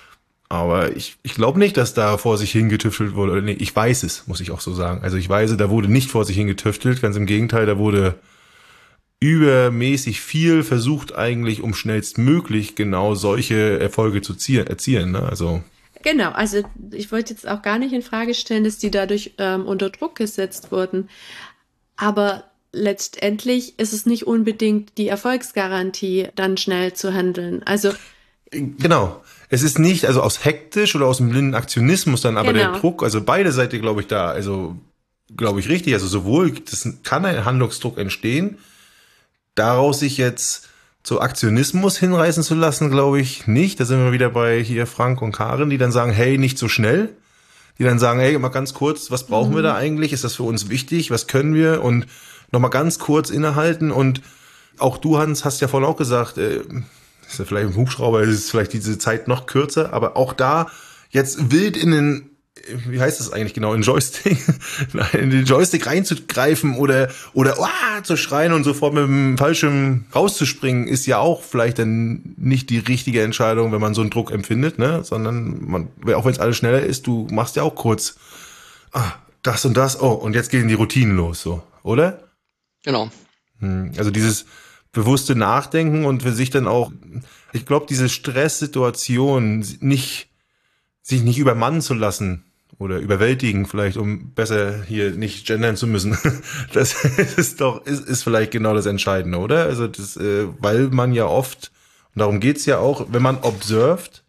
Aber ich, ich glaube nicht, dass da vor sich hingetüftelt wurde. Oder nee, ich weiß es, muss ich auch so sagen. Also ich weiß, da wurde nicht vor sich hingetüftelt. Ganz im Gegenteil, da wurde übermäßig viel versucht eigentlich, um schnellstmöglich genau solche Erfolge zu ziehen, erzielen. Ne? Also Genau, also ich wollte jetzt auch gar nicht in Frage stellen, dass die dadurch ähm, unter Druck gesetzt wurden. Aber letztendlich ist es nicht unbedingt die Erfolgsgarantie, dann schnell zu handeln. Also genau. Es ist nicht, also aus hektisch oder aus dem blinden Aktionismus dann aber Genau. der Druck, also beide Seiten, glaube ich, da, also glaube ich richtig, also sowohl das kann ein Handlungsdruck entstehen, daraus sich jetzt zu Aktionismus hinreißen zu lassen, glaube ich nicht. Da sind wir wieder bei hier Frank und Karin, die dann sagen, hey, nicht so schnell. Die dann sagen, hey, mal ganz kurz, was brauchen wir da eigentlich? Ist das für uns wichtig? Was können wir? Und nochmal ganz kurz innehalten. Und auch du, Hans, hast ja vorhin auch gesagt, äh, ist ja vielleicht im Hubschrauber, ist vielleicht diese Zeit noch kürzer, aber auch da jetzt wild in den, wie heißt das eigentlich genau, in Joystick, in den Joystick reinzugreifen oder oder oh, zu schreien und sofort mit dem Fallschirm rauszuspringen, ist ja auch vielleicht dann nicht die richtige Entscheidung, wenn man so einen Druck empfindet, ne? Sondern man, auch wenn es alles schneller ist, du machst ja auch kurz ah, das und das, oh, und jetzt gehen die Routinen los, so, oder? Genau. Also dieses bewusste Nachdenken und für sich dann auch, ich glaube, diese Stresssituation nicht, sich nicht übermannen zu lassen oder überwältigen vielleicht, um besser hier nicht gendern zu müssen. Das ist doch, ist, ist vielleicht genau das Entscheidende, oder? Also das, äh, weil man ja oft, und darum geht's ja auch, wenn man observt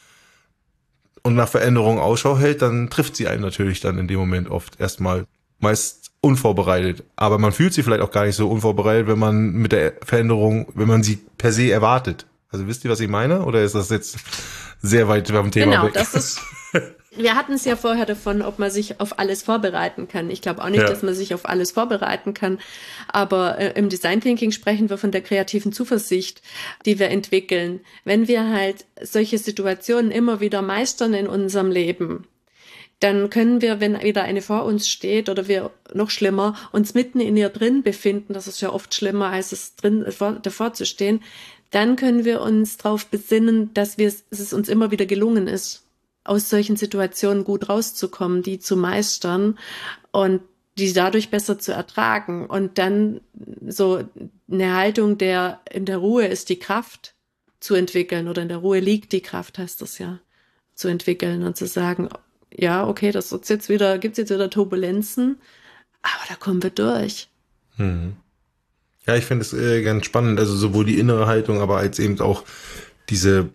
und nach Veränderungen Ausschau hält, dann trifft sie einen natürlich dann in dem Moment oft erstmal meist unvorbereitet. Aber man fühlt sich vielleicht auch gar nicht so unvorbereitet, wenn man mit der Veränderung, wenn man sie per se erwartet. Also wisst ihr, was ich meine? Oder ist das jetzt sehr weit vom Thema genau, weg? das ist. Wir hatten es ja vorher davon, ob man sich auf alles vorbereiten kann. Ich glaube auch nicht, Ja. dass man sich auf alles vorbereiten kann. Aber äh, im Design Thinking sprechen wir von der kreativen Zuversicht, die wir entwickeln. Wenn wir halt solche Situationen immer wieder meistern in unserem Leben, dann können wir, wenn wieder eine vor uns steht oder wir noch schlimmer, uns mitten in ihr drin befinden, das ist ja oft schlimmer, als es drin vor, davor zu stehen, dann können wir uns darauf besinnen, dass wir, dass es uns immer wieder gelungen ist, aus solchen Situationen gut rauszukommen, die zu meistern und die dadurch besser zu ertragen. Und dann so eine Haltung, der in der Ruhe ist die Kraft zu entwickeln oder in der Ruhe liegt die Kraft, heißt das ja, zu entwickeln und zu sagen, ja, okay, das ist jetzt wieder, gibt's jetzt wieder Turbulenzen, aber da kommen wir durch. Hm. Ja, ich finde es äh, ganz spannend, also sowohl die innere Haltung, aber als eben auch diese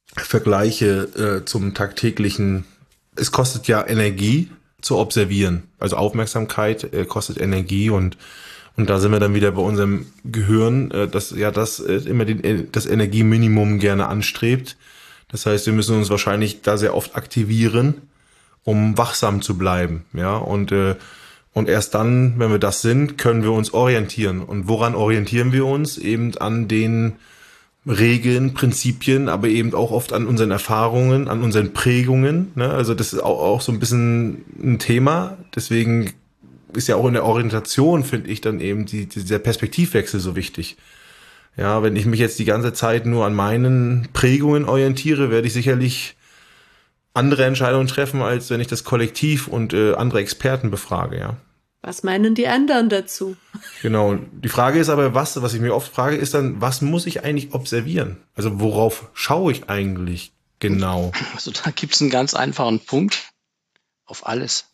Vergleiche äh, zum tagtäglichen. Es kostet ja Energie zu observieren, also Aufmerksamkeit äh, kostet Energie und und da sind wir dann wieder bei unserem Gehirn, äh, das ja das äh, immer den, das Energieminimum gerne anstrebt. Das heißt, wir müssen uns wahrscheinlich da sehr oft aktivieren, um wachsam zu bleiben, ja, und äh, und erst dann, wenn wir das sind, können wir uns orientieren. Und woran orientieren wir uns? Eben an den Regeln, Prinzipien, aber eben auch oft an unseren Erfahrungen, an unseren Prägungen, ne? Also das ist auch, auch so ein bisschen ein Thema. Deswegen ist ja auch in der Orientation, finde ich, dann eben die, dieser Perspektivwechsel so wichtig. Ja, wenn ich mich jetzt die ganze Zeit nur an meinen Prägungen orientiere, werde ich sicherlich andere Entscheidungen treffen, als wenn ich das Kollektiv und äh, andere Experten befrage, ja. Was meinen die anderen dazu? Genau. Die Frage ist aber, was, was ich mir oft frage, ist dann, was muss ich eigentlich observieren? Also worauf schaue ich eigentlich genau? Also da gibt's einen ganz einfachen Punkt. Auf alles.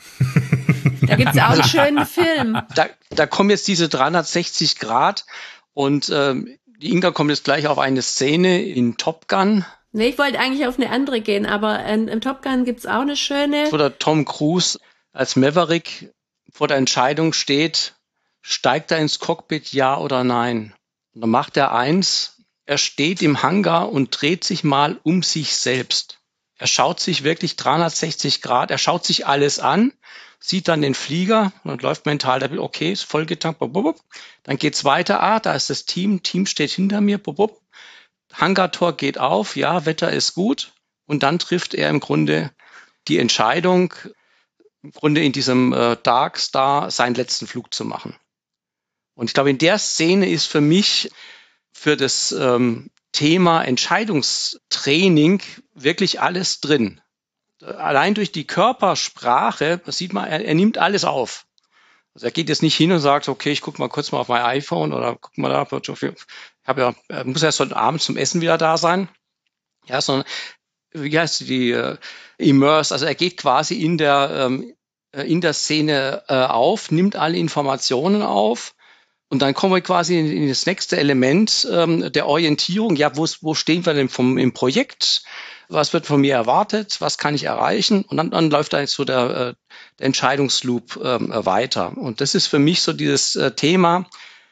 Da gibt's auch einen schönen Film. Da, da kommen jetzt diese dreihundertsechzig Grad und ähm, die Inga kommt jetzt gleich auf eine Szene in Top Gun. Nee, ich wollte eigentlich auf eine andere gehen, aber in, im Top Gun gibt's auch eine schöne. Wo der Tom Cruise als Maverick vor der Entscheidung steht, steigt er ins Cockpit, ja oder nein? Und dann macht er eins, er steht im Hangar und dreht sich mal um sich selbst. Er schaut sich wirklich dreihundertsechzig Grad, er schaut sich alles an, sieht dann den Flieger und läuft mental, der will, okay, ist vollgetankt, bub, bub, bub. Dann geht's weiter, ah, da ist das Team, Team steht hinter mir, bub, bub. Hangartor geht auf, ja, Wetter ist gut. Und dann trifft er im Grunde die Entscheidung, im Grunde in diesem äh, Dark Star seinen letzten Flug zu machen. Und ich glaube, in der Szene ist für mich, für das ähm, Thema Entscheidungstraining wirklich alles drin. Allein durch die Körpersprache, das sieht man, er, er nimmt alles auf. Also er geht jetzt nicht hin und sagt, okay, ich gucke mal kurz mal auf mein iPhone oder guck mal da, ich habe ja, er muss erst heute Abend zum Essen wieder da sein. Ja, sondern, wie heißt die, uh, immerse, also er geht quasi in der, um, in der Szene uh, auf, nimmt alle Informationen auf und dann kommen wir quasi in, in das nächste Element um, der Orientierung. Ja, wo, wo stehen wir denn vom, im Projekt? Was wird von mir erwartet? Was kann ich erreichen? Und dann, dann läuft da jetzt so der, der Entscheidungsloop ähm, weiter. Und das ist für mich so dieses äh, Thema,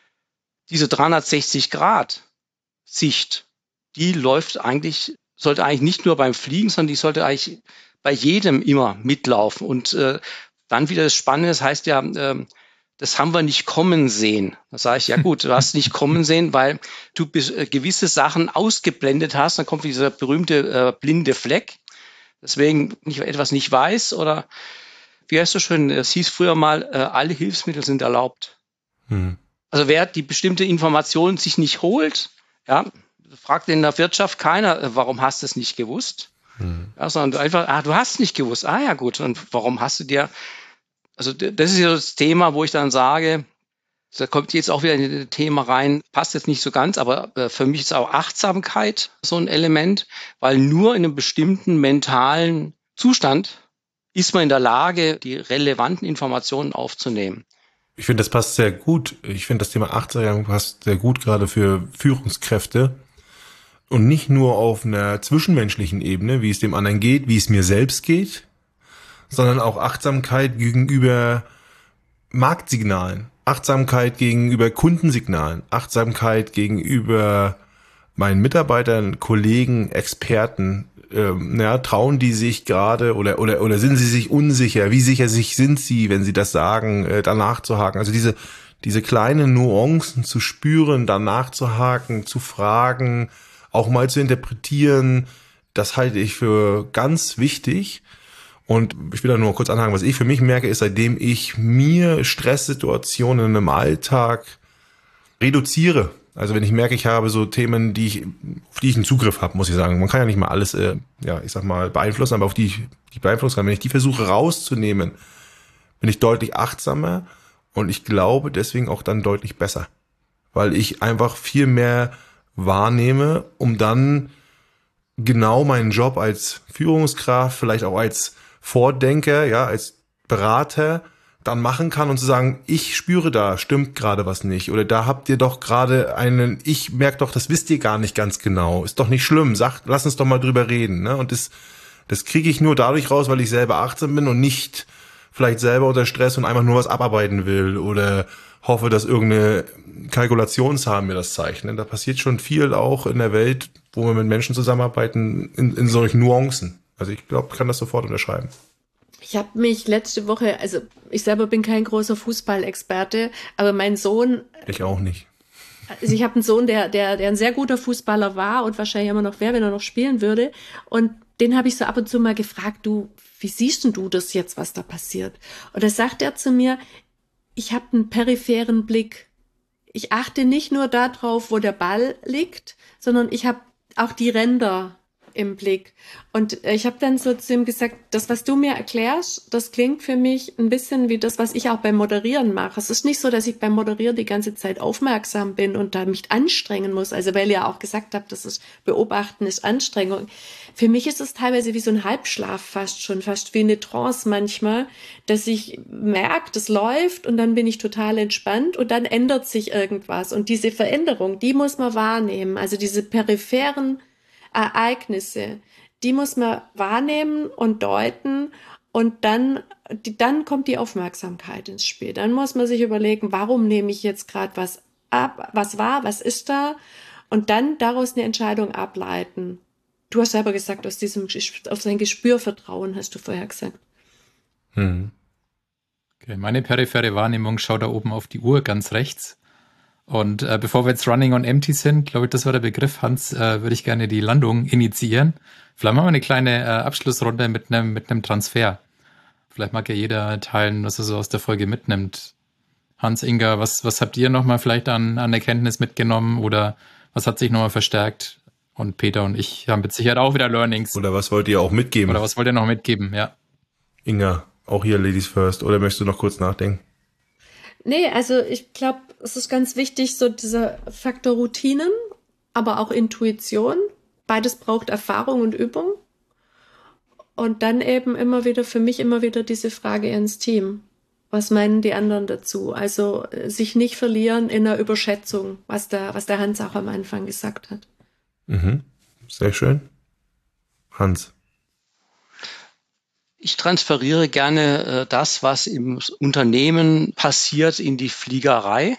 diese dreihundertsechzig Grad Sicht, die läuft eigentlich, sollte eigentlich nicht nur beim Fliegen, sondern die sollte eigentlich bei jedem immer mitlaufen. Und äh, dann wieder das Spannende, das heißt ja, äh, das haben wir nicht kommen sehen. Da sage ich, ja gut, du hast nicht kommen sehen, weil du äh, gewisse Sachen ausgeblendet hast. Dann kommt dieser berühmte äh, blinde Fleck. Deswegen, wenn ich etwas nicht weiß oder, wie heißt so schön, es hieß früher mal, äh, alle Hilfsmittel sind erlaubt. Hm. Also wer die bestimmte Information sich nicht holt, ja, fragt in der Wirtschaft keiner, äh, warum hast du es nicht gewusst? Hm. Ja, sondern einfach, ah, du hast es nicht gewusst. Ah ja gut, und warum hast du dir... Also das ist ja das Thema, wo ich dann sage, da kommt jetzt auch wieder in das Thema rein, passt jetzt nicht so ganz, aber für mich ist auch Achtsamkeit so ein Element, weil nur in einem bestimmten mentalen Zustand ist man in der Lage, die relevanten Informationen aufzunehmen. Ich finde, das passt sehr gut. Ich finde, das Thema Achtsamkeit passt sehr gut gerade für Führungskräfte und nicht nur auf einer zwischenmenschlichen Ebene, wie es dem anderen geht, wie es mir selbst geht, sondern auch Achtsamkeit gegenüber Marktsignalen, Achtsamkeit gegenüber Kundensignalen, Achtsamkeit gegenüber meinen Mitarbeitern, Kollegen, Experten. Ähm, ja, trauen die sich gerade oder oder oder sind sie sich unsicher? Wie sicher sich sind sie, wenn sie das sagen, äh, danach zu haken? Also diese diese kleinen Nuancen zu spüren, danach zu haken, zu fragen, auch mal zu interpretieren, das halte ich für ganz wichtig. Und ich will da nur kurz anhaken, was ich für mich merke, ist, seitdem ich mir Stresssituationen im Alltag reduziere. Also wenn ich merke, ich habe so Themen, die ich, auf die ich einen Zugriff habe, muss ich sagen. Man kann ja nicht mal alles, äh, ja, ich sag mal, beeinflussen, aber auf die ich, die ich beeinflussen kann. Wenn ich die versuche rauszunehmen, bin ich deutlich achtsamer und ich glaube deswegen auch dann deutlich besser. Weil ich einfach viel mehr wahrnehme, um dann genau meinen Job als Führungskraft, vielleicht auch als Vordenker, ja, als Berater dann machen kann und zu sagen, ich spüre da, stimmt gerade was nicht. Oder da habt ihr doch gerade einen, ich merke doch, das wisst ihr gar nicht ganz genau. Ist doch nicht schlimm, sagt, lass uns doch mal drüber reden. Ne? Und das, das kriege ich nur dadurch raus, weil ich selber achtsam bin und nicht vielleicht selber unter Stress und einfach nur was abarbeiten will oder hoffe, dass irgendeine Kalkulationszahl mir das zeichnet. Da passiert schon viel auch in der Welt, wo wir mit Menschen zusammenarbeiten, in, in solchen Nuancen. Also ich glaube, ich kann das sofort unterschreiben. Ich habe mich letzte Woche, also ich selber bin kein großer Fußballexperte, aber mein Sohn... Ich auch nicht. Also ich habe einen Sohn, der, der, der ein sehr guter Fußballer war und wahrscheinlich immer noch wäre, wenn er noch spielen würde. Und den habe ich so ab und zu mal gefragt, du, wie siehst denn du das jetzt, was da passiert? Und da sagt er zu mir, ich habe einen peripheren Blick. Ich achte nicht nur darauf, wo der Ball liegt, sondern ich habe auch die Ränder im Blick. Und ich habe dann so zu ihm gesagt, das, was du mir erklärst, das klingt für mich ein bisschen wie das, was ich auch beim Moderieren mache. Es ist nicht so, dass ich beim Moderieren die ganze Zeit aufmerksam bin und da mich anstrengen muss. Also weil ihr auch gesagt habt, das ist Beobachten ist Anstrengung. Für mich ist es teilweise wie so ein Halbschlaf fast schon, fast wie eine Trance manchmal, dass ich merke, das läuft und dann bin ich total entspannt und dann ändert sich irgendwas. Und diese Veränderung, die muss man wahrnehmen. Also diese peripheren Ereignisse, die muss man wahrnehmen und deuten und dann, die, dann kommt die Aufmerksamkeit ins Spiel. Dann muss man sich überlegen, warum nehme ich jetzt gerade was ab, was war, was ist da und dann daraus eine Entscheidung ableiten. Du hast selber gesagt, aus diesem, auf sein Gespür vertrauen, hast du vorher gesagt. Hm. Okay, meine periphere Wahrnehmung schaut da oben auf die Uhr ganz rechts. Und äh, bevor wir jetzt running on empty sind, glaube ich, das war der Begriff, Hans, äh, würde ich gerne die Landung initiieren. Vielleicht machen wir eine kleine äh, Abschlussrunde mit einem mit einem Transfer. Vielleicht mag ja jeder teilen, was er so aus der Folge mitnimmt. Hans, Inga, was was habt ihr nochmal vielleicht an, an Erkenntnis mitgenommen oder was hat sich nochmal verstärkt Und Peter und ich haben mit Sicherheit auch wieder Learnings. Oder was wollt ihr auch mitgeben? Oder was wollt ihr noch mitgeben, ja. Inga, auch hier Ladies First. Oder möchtest du noch kurz nachdenken? Nee, also ich glaube, es ist ganz wichtig, so dieser Faktor Routinen, aber auch Intuition. Beides braucht Erfahrung und Übung. Und dann eben immer wieder, für mich immer wieder diese Frage ins Team. Was meinen die anderen dazu? Also sich nicht verlieren in einer Überschätzung, was der, was der Hans auch am Anfang gesagt hat. Mhm. Sehr schön. Hans. Ich transferiere gerne äh, das, was im Unternehmen passiert, in die Fliegerei.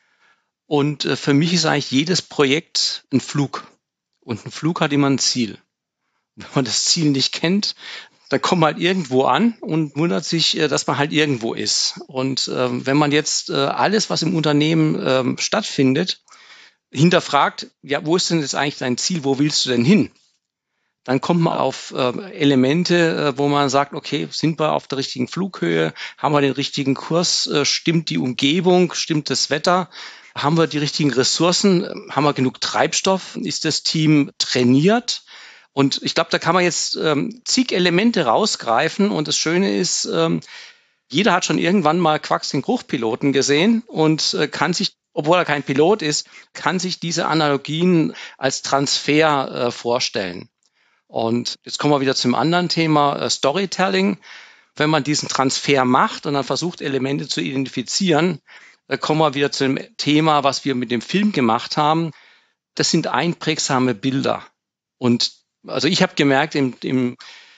Und äh, für mich ist eigentlich jedes Projekt ein Flug. Und ein Flug hat immer ein Ziel. Wenn man das Ziel nicht kennt, dann kommt man halt irgendwo an und wundert sich, äh, dass man halt irgendwo ist. Und ähm, wenn man jetzt äh, alles, was im Unternehmen ähm, stattfindet, hinterfragt, ja, wo ist denn jetzt eigentlich dein Ziel? Wo willst du denn hin? Dann kommt man auf äh, Elemente, äh, wo man sagt, okay, sind wir auf der richtigen Flughöhe? Haben wir den richtigen Kurs? Äh, stimmt die Umgebung? Stimmt das Wetter? Haben wir die richtigen Ressourcen? Haben wir genug Treibstoff? Ist das Team trainiert? Und ich glaube, da kann man jetzt ähm, zig Elemente rausgreifen. Und das Schöne ist, ähm, jeder hat schon irgendwann mal Quacks den Bruchpiloten gesehen und äh, kann sich, obwohl er kein Pilot ist, kann sich diese Analogien als Transfer äh, vorstellen. Und jetzt kommen wir wieder zum anderen Thema, äh, Storytelling. Wenn man diesen Transfer macht und dann versucht, Elemente zu identifizieren, äh, kommen wir wieder zu dem Thema, was wir mit dem Film gemacht haben. Das sind einprägsame Bilder. Und also ich habe gemerkt, im, im,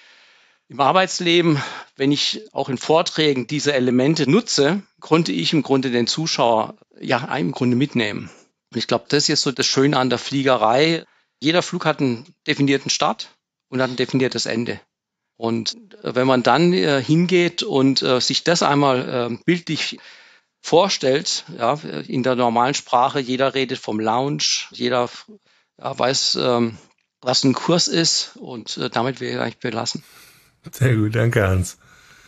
im Arbeitsleben, wenn ich auch in Vorträgen diese Elemente nutze, konnte ich im Grunde den Zuschauer ja im Grunde mitnehmen. Und ich glaube, das ist jetzt so das Schöne an der Fliegerei. Jeder Flug hat einen definierten Start und hat ein definiertes Ende. Und wenn man dann äh, hingeht und äh, sich das einmal äh, bildlich vorstellt, ja, in der normalen Sprache, jeder redet vom Lounge, jeder ja, weiß, ähm, was ein Kurs ist, und äh, damit will ich eigentlich belassen. Sehr gut, danke Hans.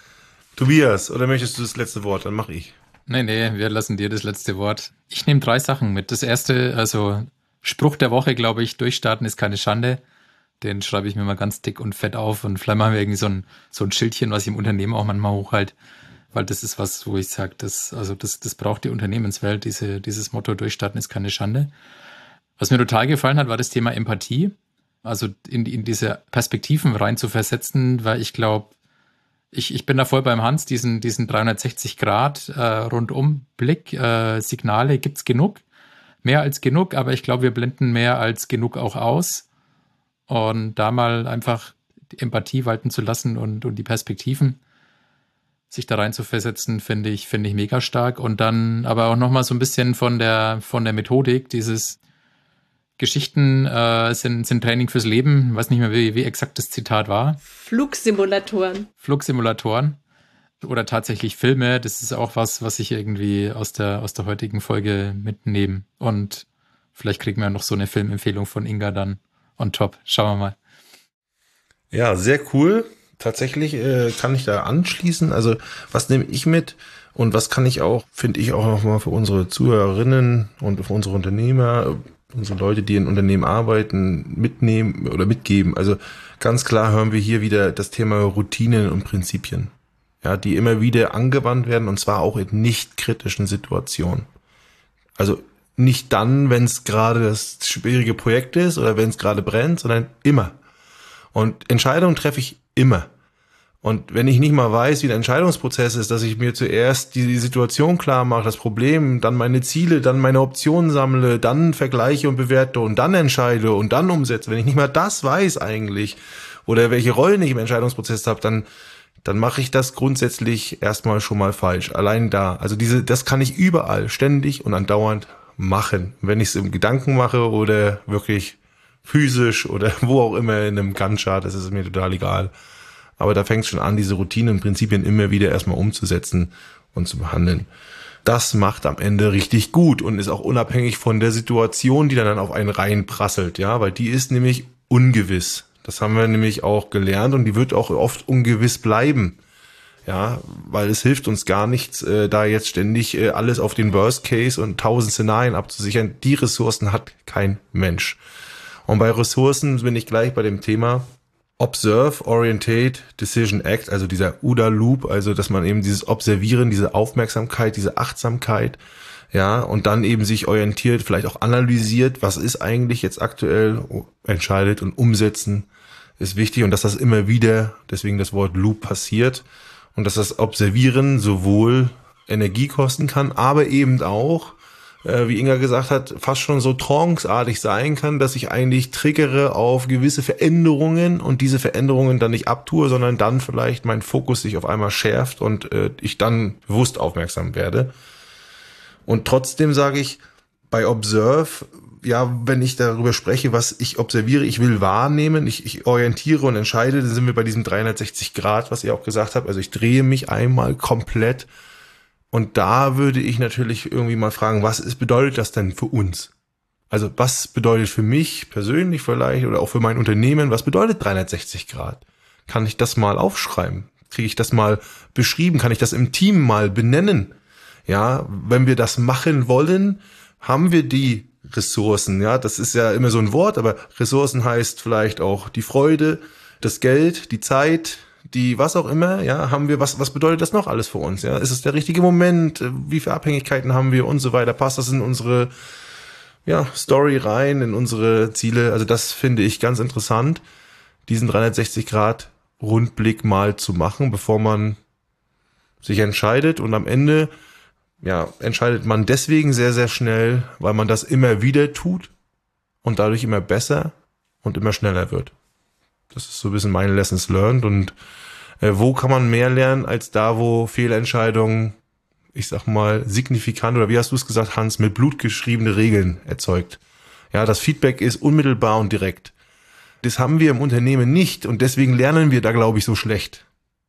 Tobias, oder möchtest du das letzte Wort? Dann mache ich. Nee, nee, wir lassen dir das letzte Wort. Ich nehme drei Sachen mit. Das erste, also Spruch der Woche, glaube ich, durchstarten ist keine Schande. Den schreibe ich mir mal ganz dick und fett auf, und vielleicht machen wir irgendwie so ein, so ein Schildchen, was ich im Unternehmen auch manchmal hochhalte, weil das ist was, wo ich sage, das, also das, das braucht die Unternehmenswelt, diese, dieses Motto, durchstarten ist keine Schande. Was mir total gefallen hat, war das Thema Empathie, also in, in diese Perspektiven rein zu versetzen, weil ich glaube, ich, ich bin da voll beim Hans, diesen, diesen dreihundertsechzig Grad äh, Rundumblick, äh, Signale gibt's genug, mehr als genug, aber ich glaube, wir blenden mehr als genug auch aus. Und da mal einfach die Empathie walten zu lassen und, und die Perspektiven sich da rein zu versetzen, finde ich, finde ich mega stark. Und dann aber auch nochmal so ein bisschen von der, von der Methodik, dieses Geschichten äh, sind, sind Training fürs Leben. Ich weiß nicht mehr, wie, wie exakt das Zitat war. Flugsimulatoren. Flugsimulatoren. Oder tatsächlich Filme. Das ist auch was, was ich irgendwie aus der, aus der heutigen Folge mitnehme. Und vielleicht kriegen wir noch so eine Filmempfehlung von Inga dann on top. Schauen wir mal. Ja, sehr cool. Tatsächlich äh, kann ich da anschließen. Also was nehme ich mit und was kann ich auch, finde ich auch nochmal für unsere Zuhörerinnen und für unsere Unternehmer, unsere Leute, die in Unternehmen arbeiten, mitnehmen oder mitgeben. Also ganz klar hören wir hier wieder das Thema Routinen und Prinzipien, ja, die immer wieder angewandt werden, und zwar auch in nicht kritischen Situationen. Also nicht dann, wenn es gerade das schwierige Projekt ist oder wenn es gerade brennt, sondern immer. Und Entscheidungen treffe ich immer. Und wenn ich nicht mal weiß, wie der Entscheidungsprozess ist, dass ich mir zuerst die Situation klar mache, das Problem, dann meine Ziele, dann meine Optionen sammle, dann vergleiche und bewerte und dann entscheide und dann umsetze. Wenn ich nicht mal das weiß eigentlich oder welche Rollen ich im Entscheidungsprozess habe, dann dann mache ich das grundsätzlich erstmal schon mal falsch. Allein da. Also diese, das kann ich überall, ständig und andauernd machen. Wenn ich es im Gedanken mache oder wirklich physisch oder wo auch immer in einem Gantt-Chart, das ist mir total egal. Aber da fängt es schon an, diese Routinen und Prinzipien immer wieder erstmal umzusetzen und zu behandeln. Das macht am Ende richtig gut und ist auch unabhängig von der Situation, die dann auf einen reinprasselt, ja, weil die ist nämlich ungewiss. Das haben wir nämlich auch gelernt und die wird auch oft ungewiss bleiben. Ja, weil es hilft uns gar nichts, äh, da jetzt ständig äh, alles auf den Worst Case und tausend Szenarien abzusichern. Die Ressourcen hat kein Mensch. Und bei Ressourcen bin ich gleich bei dem Thema Observe, Orientate, Decision, Act, also dieser O O D A-Loop, also dass man eben dieses Observieren, diese Aufmerksamkeit, diese Achtsamkeit, ja, und dann eben sich orientiert, vielleicht auch analysiert, was ist eigentlich jetzt aktuell, entscheidet und umsetzen ist wichtig und dass das immer wieder, deswegen das Wort Loop, passiert und dass das Observieren sowohl Energie kosten kann, aber eben auch, äh, wie Inga gesagt hat, fast schon so tranceartig sein kann, dass ich eigentlich triggere auf gewisse Veränderungen und diese Veränderungen dann nicht abtue, sondern dann vielleicht mein Fokus sich auf einmal schärft und äh, ich dann bewusst aufmerksam werde. Und trotzdem sage ich, bei Observe, ja, wenn ich darüber spreche, was ich observiere, ich will wahrnehmen, ich, ich orientiere und entscheide, dann sind wir bei diesem dreihundertsechzig Grad, was ihr auch gesagt habt. Also ich drehe mich einmal komplett. Und da würde ich natürlich irgendwie mal fragen, was ist, bedeutet das denn für uns? Also was bedeutet für mich persönlich vielleicht oder auch für mein Unternehmen, was bedeutet dreihundertsechzig Grad? Kann ich das mal aufschreiben? Kriege ich das mal beschrieben? Kann ich das im Team mal benennen? Ja, wenn wir das machen wollen, haben wir die Ressourcen. Ja, das ist ja immer so ein Wort, aber Ressourcen heißt vielleicht auch die Freude, das Geld, die Zeit, die was auch immer, ja, haben wir, was was bedeutet das noch alles für uns, ja, ist es der richtige Moment, wie viele Abhängigkeiten haben wir und so weiter, passt das in unsere, ja, Story rein, in unsere Ziele, also das finde ich ganz interessant, diesen dreihundertsechzig Grad Rundblick mal zu machen, bevor man sich entscheidet und am Ende, ja, entscheidet man deswegen sehr, sehr schnell, weil man das immer wieder tut und dadurch immer besser und immer schneller wird. Das ist so ein bisschen meine Lessons learned und äh, wo kann man mehr lernen als da, wo Fehlentscheidungen, ich sag mal, signifikant oder wie hast du es gesagt, Hans, mit Blut geschriebene Regeln erzeugt. Ja, das Feedback ist unmittelbar und direkt. Das haben wir im Unternehmen nicht und deswegen lernen wir da, glaube ich, so schlecht.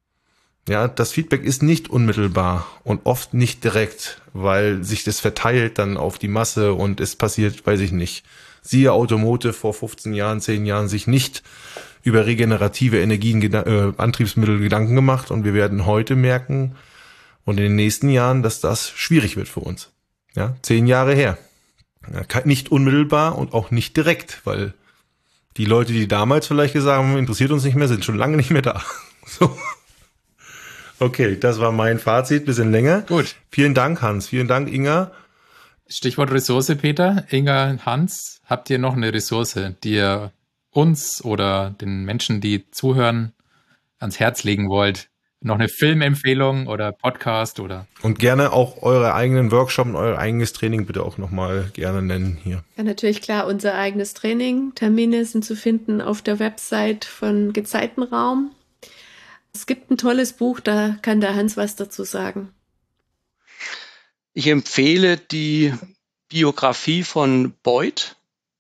Ja, das Feedback ist nicht unmittelbar und oft nicht direkt, weil sich das verteilt dann auf die Masse und es passiert, weiß ich nicht. Siehe Automotive vor fünfzehn Jahren, zehn Jahren sich nicht über regenerative Energien, äh, Antriebsmittel Gedanken gemacht und wir werden heute merken und in den nächsten Jahren, dass das schwierig wird für uns. Ja, zehn Jahre her. Ja, nicht unmittelbar und auch nicht direkt, weil die Leute, die damals vielleicht gesagt haben, interessiert uns nicht mehr, sind schon lange nicht mehr da. So. Okay, das war mein Fazit, bisschen länger. Gut. Vielen Dank, Hans. Vielen Dank, Inga. Stichwort Ressource, Peter. Inga, Hans, habt ihr noch eine Ressource, die ihr uns oder den Menschen, die zuhören, ans Herz legen wollt? Noch eine Filmempfehlung oder Podcast oder? Und gerne auch eure eigenen Workshop und euer eigenes Training bitte auch nochmal gerne nennen hier. Ja, natürlich klar, unser eigenes Training. Termine sind zu finden auf der Website von Gezeitenraum. Es gibt ein tolles Buch, da kann der Hans was dazu sagen. Ich empfehle die Biografie von Boyd.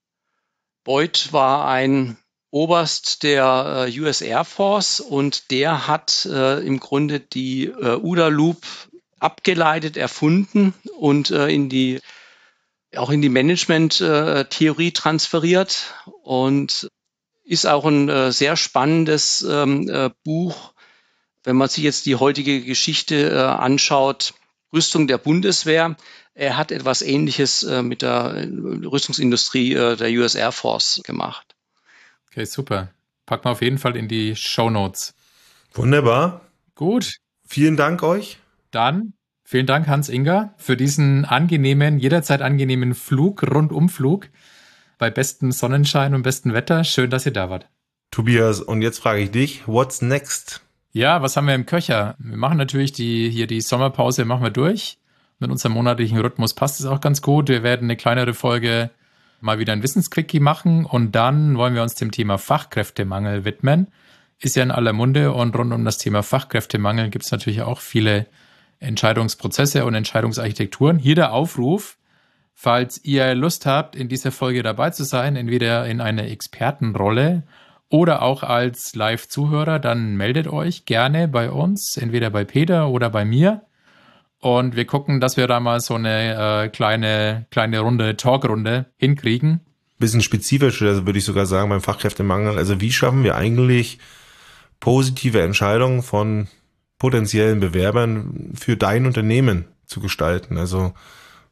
Boyd war ein Oberst der äh, U S Air Force und der hat äh, im Grunde die äh, O O D A-Loop abgeleitet, erfunden und äh, in die auch in die Management-Theorie transferiert und ist auch ein äh, sehr spannendes ähm, äh, Buch, wenn man sich jetzt die heutige Geschichte äh, anschaut. Rüstung der Bundeswehr. Er hat etwas Ähnliches äh, mit der Rüstungsindustrie äh, der U S Air Force gemacht. Okay, super. Packen wir auf jeden Fall in die Shownotes. Wunderbar. Gut. Vielen Dank euch. Dann vielen Dank, Hans-Inga, für diesen angenehmen, jederzeit angenehmen Flug, Rundumflug bei bestem Sonnenschein und bestem Wetter. Schön, dass ihr da wart. Tobias, und jetzt frage ich dich, what's next? Ja, was haben wir im Köcher? Wir machen natürlich die hier die Sommerpause machen wir durch. Mit unserem monatlichen Rhythmus passt es auch ganz gut. Wir werden eine kleinere Folge mal wieder ein Wissensquickie machen und dann wollen wir uns dem Thema Fachkräftemangel widmen. Ist ja in aller Munde und rund um das Thema Fachkräftemangel gibt es natürlich auch viele Entscheidungsprozesse und Entscheidungsarchitekturen. Hier der Aufruf, falls ihr Lust habt, in dieser Folge dabei zu sein, entweder in einer Expertenrolle oder auch als Live-Zuhörer, dann meldet euch gerne bei uns, entweder bei Peter oder bei mir. Und wir gucken, dass wir da mal so eine äh, kleine, kleine Runde, Talkrunde hinkriegen. Bisschen spezifischer, also würde ich sogar sagen, beim Fachkräftemangel. Also wie schaffen wir eigentlich positive Entscheidungen von potenziellen Bewerbern für dein Unternehmen zu gestalten? Also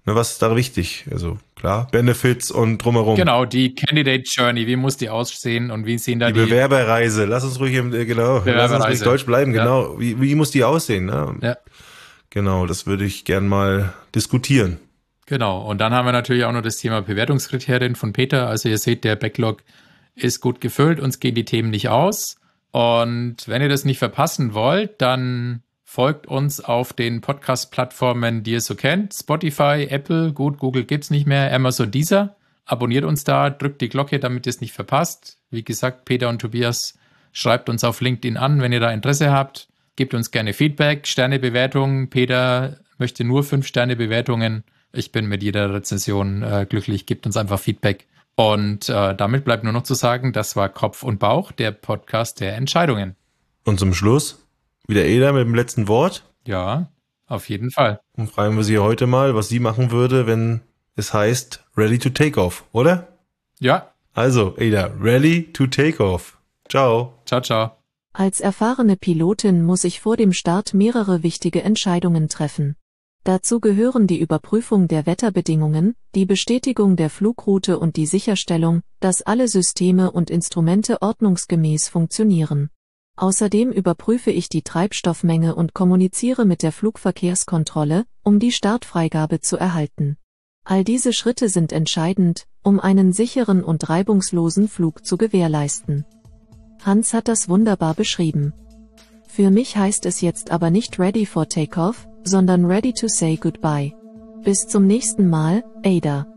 Ne, was ist da wichtig? Also klar, Benefits und drumherum. Genau, die Candidate Journey, wie muss die aussehen und wie sehen da die, die... Die Bewerberreise, lass uns ruhig im, genau, lass uns ruhig Deutsch bleiben, ja. genau. Wie, wie muss die aussehen? Ne? Ja. Genau, das würde ich gern mal diskutieren. Genau, und dann haben wir natürlich auch noch das Thema Bewertungskriterien von Peter. Also ihr seht, der Backlog ist gut gefüllt, uns gehen die Themen nicht aus. Und wenn ihr das nicht verpassen wollt, dann folgt uns auf den Podcast-Plattformen, die ihr so kennt. Spotify, Apple, gut, Google gibt's nicht mehr, Amazon, Deezer. Abonniert uns da, drückt die Glocke, damit ihr es nicht verpasst. Wie gesagt, Peter und Tobias, schreibt uns auf LinkedIn an, wenn ihr da Interesse habt. Gebt uns gerne Feedback, Sternebewertungen. Peter möchte nur fünf Sterne Bewertungen. Ich bin mit jeder Rezension äh, glücklich. Gebt uns einfach Feedback. Und äh, damit bleibt nur noch zu sagen, das war Kopf und Bauch, der Podcast der Entscheidungen. Und zum Schluss wieder Eda mit dem letzten Wort. Ja, auf jeden Fall. Und fragen wir sie heute mal, was sie machen würde, wenn es heißt Ready to Take Off, oder? Ja. Also, Eda, Ready to Take Off. Ciao. Ciao, ciao. Als erfahrene Pilotin muss ich vor dem Start mehrere wichtige Entscheidungen treffen. Dazu gehören die Überprüfung der Wetterbedingungen, die Bestätigung der Flugroute und die Sicherstellung, dass alle Systeme und Instrumente ordnungsgemäß funktionieren. Außerdem überprüfe ich die Treibstoffmenge und kommuniziere mit der Flugverkehrskontrolle, um die Startfreigabe zu erhalten. All diese Schritte sind entscheidend, um einen sicheren und reibungslosen Flug zu gewährleisten. Hans hat das wunderbar beschrieben. Für mich heißt es jetzt aber nicht ready for takeoff, sondern ready to say goodbye. Bis zum nächsten Mal, Ada.